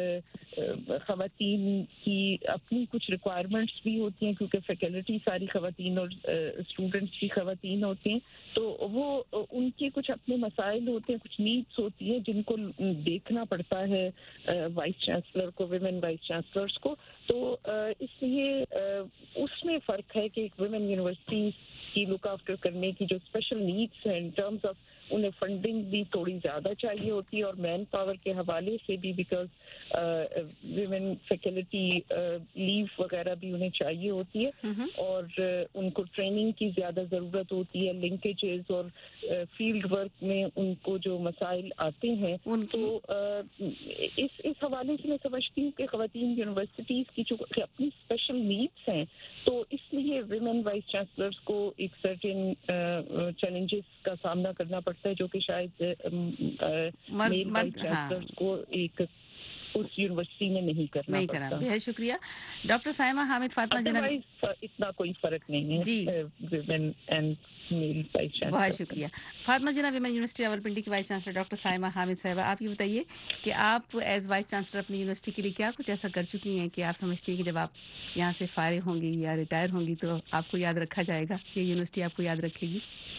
ख़वातीन की अपनी कुछ रिक्वायरमेंट्स भी होती हैं, क्योंकि फैकल्टी सारी ख़वातीन और स्टूडेंट्स की ख़वातीन होते हैं, तो वो उनके कुछ अपने मसाइल होते हैं, कुछ नीड्स होती हैं जिनको देखना पड़ता है वाइस चांसलर को, विमेन वाइस चांसलर्स को। तो इसलिए उसमें फ़र्क है कि एक विमेन यूनिवर्सिटी की लुक आफ्टर करने की जो स्पेशल नीड्स हैं इन टर्म्स ऑफ उन्हें फंडिंग भी थोड़ी ज़्यादा चाहिए होती है, और मैन पावर के हवाले से भी, बिकॉज विमेन फैकल्टी लीव वगैरह भी उन्हें चाहिए होती है, और uh, उनको ट्रेनिंग की ज़्यादा ज़रूरत होती है, लिंकेजेस और फील्ड वर्क में उनको जो मसाइल आते हैं। तो uh, इस इस हवाले से मैं समझती हूँ कि ख़वातीन यूनिवर्सिटीज़ की जो अपनी स्पेशल नीड्स हैं, तो इसलिए विमेन वाइस चांसलर्स को एक सर्टेन चैलेंजेस का सामना करना पड़ता है, जो कि शायद मेल वाइस चांसलर्स को एक उस यूनिवर्सिटी में नहीं करना नहीं पड़ता। करा। बहुत शुक्रिया डॉक्टर साइमा हामिद फातिमा जनाब। इतना कोई फर्क नहीं है जी, women and male vice chancellor. बहुत शुक्रिया फातिमा जनाब, विमेन यूनिवर्सिटी रावलपिंडी की vice chancellor doctor Saima Hamid साहिबा, आप ये बताइए कि आप एज वाइस चांसलर अपनी यूनिवर्सिटी के लिए क्या कुछ ऐसा कर चुकी हैं कि आप समझती हैं कि जब आप यहाँ से फारिग होंगी या रिटायर होंगी तो आपको याद रखा जाएगा, ये यूनिवर्सिटी आपको याद रखेगी?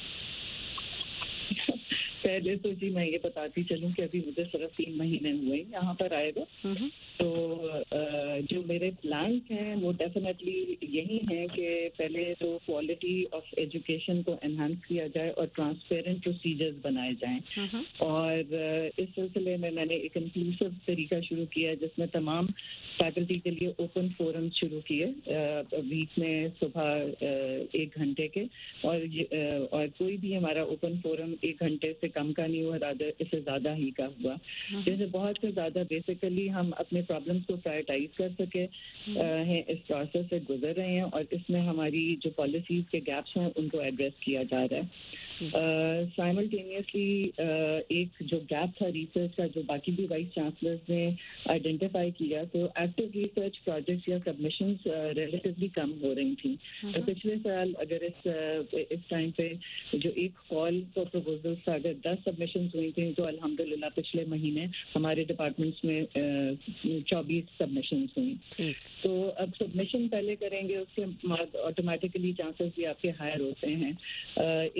पहले तो जी मैं ये बताती चलूं कि अभी मुझे सिर्फ तीन महीने हुए यहाँ पर आए हुए, तो जो मेरे प्लान हैं वो डेफिनेटली यही हैं कि पहले तो क्वालिटी ऑफ एजुकेशन को एनहांस किया जाए और ट्रांसपेरेंट प्रोसीजर्स बनाए जाएं, और इस सिलसिले में मैंने एक इंक्लूसिव तरीका शुरू किया जिसमें तमाम फैकल्टी के लिए ओपन फोरम शुरू किए वीक में सुबह एक घंटे के, और और कोई भी हमारा ओपन फोरम एक घंटे से कम का नहीं हुआ, रादर इससे ज़्यादा ही का हुआ, जैसे बहुत से ज़्यादा बेसिकली हम अपने प्रॉब्लम्स को प्रायोरिटाइज कर सके हैं, इस प्रोसेस से गुजर रहे हैं, और इसमें हमारी जो पॉलिसीज़ के गैप्स हैं उनको एड्रेस किया जा रहा है। साइमल्टेनियसली uh, uh, एक जो गैप था रिसर्च का, जो बाकी भी वाइस चांसलर्स ने आइडेंटिफाई किया, तो एक्टिव रिसर्च प्रोजेक्ट्स या सबमिशंस रिलेटिवली कम हो रही थी। तो पिछले साल अगर इस uh, इस टाइम पे जो एक कॉल फॉर प्रपोजल्स था, अगर दस सबमिशंस हुई थी, तो अल्हम्दुलिल्लाह पिछले महीने हमारे डिपार्टमेंट्स में चौबीस सबमिशंस हुई। तो अब सबमिशन पहले करेंगे, उसके बाद ऑटोमेटिकली चांसेस भी आपके हायर होते हैं। uh, एक और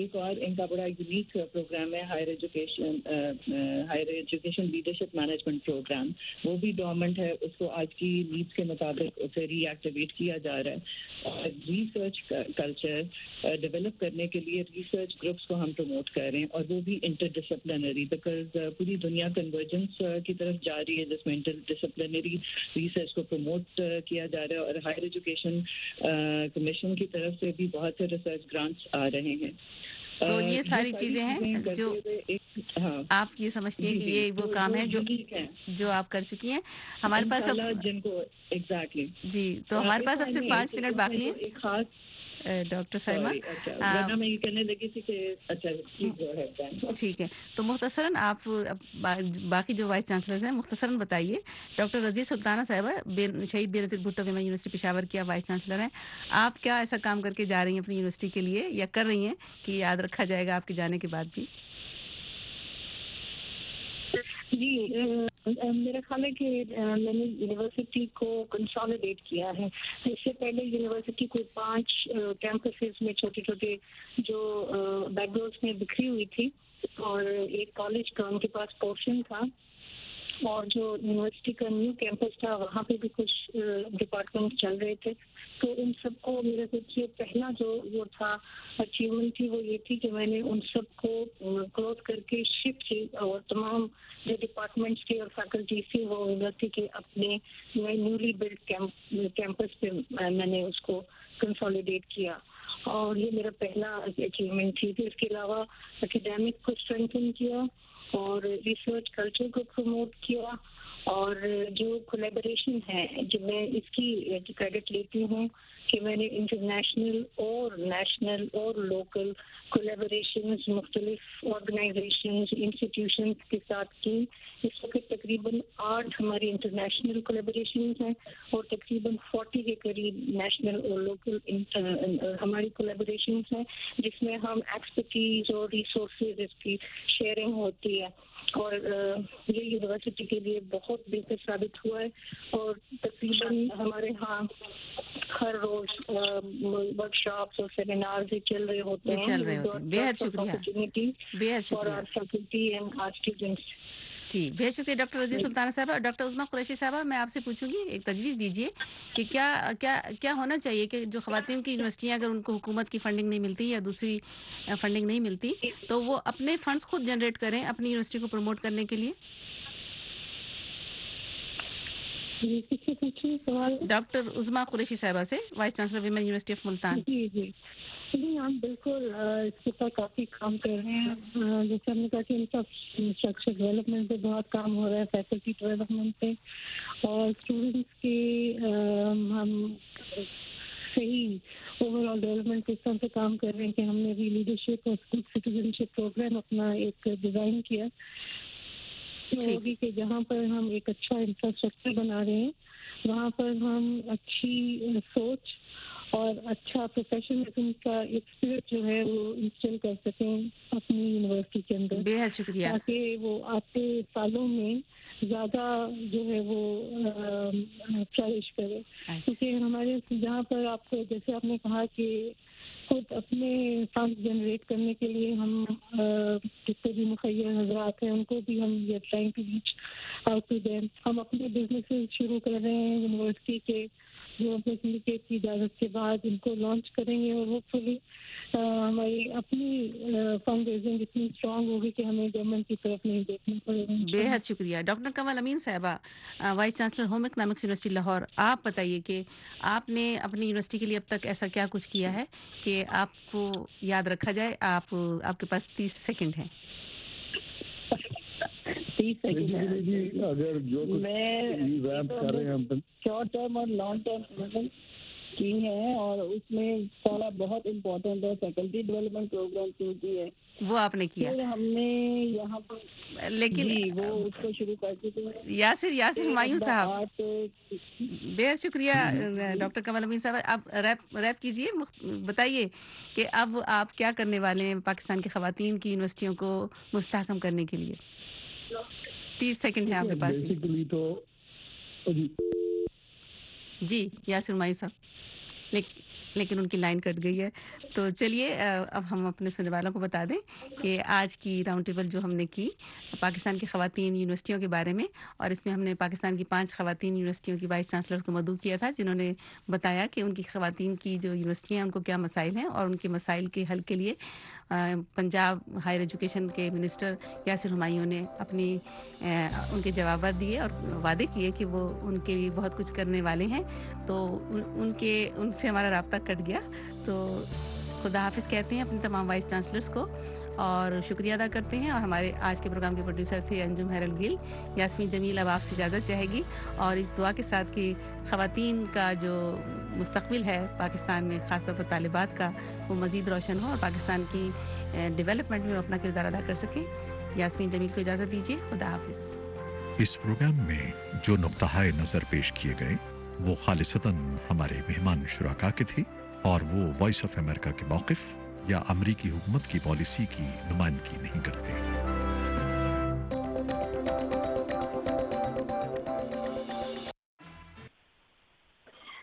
इनका बड़ा यूनिक प्रोग्राम है higher education higher education leadership management program, वो भी डोरमेंट है, उसको आज की नीड्स के मुताबिक उसे रीएक्टिवेट किया जा रहा है। और रिसर्च कल्चर डेवलप करने के लिए रिसर्च ग्रुप्स को हम प्रमोट कर रहे हैं, और वो भी इंटरडिसिप्लिनरी, बिकॉज पूरी दुनिया कन्वर्जेंस की तरफ जा रही है जिसमें इंटरडिसिप्लिनरी रिसर्च को प्रमोट किया जा रहा है। और हायर एजुकेशन कमीशन की तरफ से भी बहुत से रिसर्च ग्रांट्स आ रहे हैं। तो ये सारी चीजें हैं जो हाँ, आप ये समझती हैं कि ये वो काम है जो जो आप कर चुकी हैं। हमारे पास अब जिनको एग्जैक्टली जी, तो हमारे पास अब सिर्फ पाँच मिनट बाकी हैं। एक खास डॉक्टर साइमा, वरना मैं ये कहने लगी थी कि अच्छा ठीक है, तो मुख्तसरन आप बा, बाकी जो वाइस चांसलर्स हैं मुख्तसरन बताइए। डॉक्टर रज़िया सुल्ताना साहिबा, शहीद बेनज़ीर भुट्टो विमेन यूनिवर्सिटी पेशावर की आप वाइस चांसलर हैं, आप क्या ऐसा काम करके जा रही हैं अपनी यूनिवर्सिटी के लिए या कर रही हैं कि याद रखा जाएगा आपके जाने के बाद भी? जी, मेरा ख्याल है कि मैंने यूनिवर्सिटी को कंसोलिडेट किया है। इससे पहले यूनिवर्सिटी को पांच कैंपसेस में छोटे छोटे जो बैकग्राउंड्स में बिखरी हुई थी, और एक कॉलेज का उनके पास पोर्शन था, और जो यूनिवर्सिटी का न्यू कैंपस था वहाँ पे भी कुछ डिपार्टमेंट चल रहे थे। तो उन सबको मेरे सोचिए पहला जो वो था अचीवमेंट थी वो ये थी कि मैंने उन सबको क्लोज करके शिफ्ट की, और तमाम जो डिपार्टमेंट्स थे और फैकल्टी थी वो यूनिवर्सिटी के अपने न्यूली बिल्ड कैंपस पे मैंने उसको कंसोलिडेट किया, और ये मेरा पहला अचीवमेंट थी। फिर इसके अलावा एकेडमिक को स्ट्रेंथन किया और रिसर्च कल्चर को प्रमोट किया, और जो कोलैबोरेशन है जो मैं इसकी क्रेडिट लेती हूँ कि मैंने इंटरनेशनल और नेशनल और लोकल कोलैबोरेशंस मुख्तलिफ ऑर्गेनाइजेशंस इंस्टीट्यूशंस के साथ की। इस वक्त तकरीबन आठ हमारी इंटरनेशनल कोलैबोरेशंस हैं और तकरीबन चालीस के करीब नेशनल और लोकल हमारी कोलैबोरेशंस हैं, जिसमें हम एक्सपर्टीज और रिसोर्सेज इसकी शेयरिंग होती है, और ये यूनिवर्सिटी के लिए बहुत बेहतर साबित हुआ है। और तकरीबन हमारे यहाँ हर रोज वर्कशॉप्स और सेमिनार भी चल रहे होते हैं। चल रहे होते हैं। बेहद शुक्रिया, बेहद शुक्रिया फैकल्टी एंड आवर स्टूडेंट्स। जी, बेहद शुक्रिया डॉक्टर रज़िया सुल्ताना साहब। और डॉक्टर उज़्मा कुरैशी साहबा, मैं आपसे पूछूंगी, एक तजवीज़ दीजिए कि क्या क्या क्या होना चाहिए कि जो ख़वातीन की यूनिवर्सिटियाँ अगर उनको हुकूमत की फ़ंडिंग नहीं मिलती या दूसरी फंडिंग नहीं मिलती तो वो अपने फंड्स खुद जनरेट करें अपनी यूनिवर्सिटी को प्रमोट करने के लिए? डॉक्टर उज़्मा कुरैशी साहिबा से, vice chancellor women university of Multan. जी जी जी, हम बिल्कुल इसके ऊपर काफ़ी काम कर रहे हैं। जैसे हमने कहा कि इंफ्रास्ट्रक्चर डेवलपमेंट पे बहुत काम हो रहा है, फैकल्टी डेवलपमेंट पे, और स्टूडेंट्स के हम सही ओवरऑल डेवलपमेंट इस तरह से काम कर रहे हैं कि हमने भी लीडरशिप और गुड सिटीजनशिप प्रोग्राम अपना एक डिज़ाइन किया, तो भी कि जहाँ पर हम एक अच्छा इंफ्रास्ट्रक्चर बना रहे हैं वहाँ पर हम अच्छी सोच और अच्छा प्रोफेशनलिज्म का एक स्पिरिट जो है वो इंस्टॉल कर सकें अपनी यूनिवर्सिटी के अंदर। बेहद शुक्रिया। ताकि वो आते सालों में ज़्यादा जो है वो फ्लरिश करे, क्योंकि हमारे जहाँ पर आपको जैसे आपने कहा कि खुद अपने फंड जनरेट करने के लिए हम जितने भी मुखैर हजरात हैं उनको भी हम ये trying to reach out to them. हम अपने बिजनेसेस शुरू कर रहे हैं यूनिवर्सिटी के, जो अपने सिंडिकेट की इजाज़त के बाद इनको लॉन्च करेंगे, और होपफुली हमारी अपनी फंड रेजिंग इतनी स्ट्रांग होगी कि हमें गवर्नमेंट की तरफ नहीं देखना पड़ेगा। बेहद शुक्रिया। डॉक्टर कमल अमीन साहिबा, vice chancellor home economics university Lahore, आप बताइए कि आपने अपनी यूनिवर्सिटी के लिए अब तक ऐसा क्या कुछ किया है कि आपको याद रखा जाए? आप आपके पास तीस सेकंड हैं। तीस सेकंड अगर जो मैं शॉर्ट टर्म और लॉन्ग टर्म की है, और उसमें सारा बहुत इम्पोर्टेंट है फैकल्टी डेवलपमेंट प्रोग्राम शुरू की है, वो आपने किया। फिर हमने यहाँ पर लेकिन वो उसको शुरू कर चुके। यासिर यासिर हुमायूं साहब, बेहद शुक्रिया डॉक्टर कमल अमीन साहब। आप रैप रैप कीजिए, बताइए कि अब आप क्या करने वाले हैं पाकिस्तान की ख़वातीन की यूनिवर्सिटियों को मुस्तहकम करने के लिए। तीस सेकंड है आपके पास। बेसिकली तो जी यासिर हुमायूं साहब, लेकिन उनकी लाइन कट गई है। तो चलिए अब हम अपने सुनने वालों को बता दें कि आज की राउंड टेबल जो हमने की पाकिस्तान की ख़वातीन यूनिवर्सिटियों के बारे में, और इसमें हमने पाकिस्तान की पांच ख़वातीन यूनिवर्सिटियों की वाइस चांसलर्स को मदऊ किया था, जिन्होंने बताया कि उनकी ख़वातीन की जो यूनिवर्सिटियाँ हैं उनको क्या मसाइल हैं और उनके मसाइल के हल के लिए पंजाब हायर एजुकेशन के मिनिस्टर यासिर हुमायूं ने अपनी उनके जवाब दिए और वादे किए कि वो उनके लिए बहुत कुछ करने वाले हैं। तो उन, उनके उनसे हमारा राब्ता कट गया, तो खुदा हाफिज़ कहते हैं अपने तमाम वाइस चांसलर्स को और शुक्रिया अदा करते हैं। और हमारे आज के प्रोग्राम के प्रोड्यूसर थे अंजुम हैरल गिल। यास्मीन जमील अब आपसे इजाज़त चाहेगी और इस दुआ के साथ कि ख़वातीन का जो मुस्तक़बिल है पाकिस्तान में, ख़ासतौर पर तालिबात का, वो मज़ीद रोशन हो और पाकिस्तान की डेवलपमेंट में अपना किरदार अदा कर सकें। यास्मीन जमील को इजाज़त दीजिए। खुदा हाफिज़। इस प्रोग्राम में जो नुक्ता नज़र पेश किए गए वो खालिसतन हमारे मेहमान शुराका के थे और वो वॉइस ऑफ अमेरिका के मौक़िफ़ या अमरीकी हुकूमत की पॉलिसी की नुमाइंदगी नहीं करते।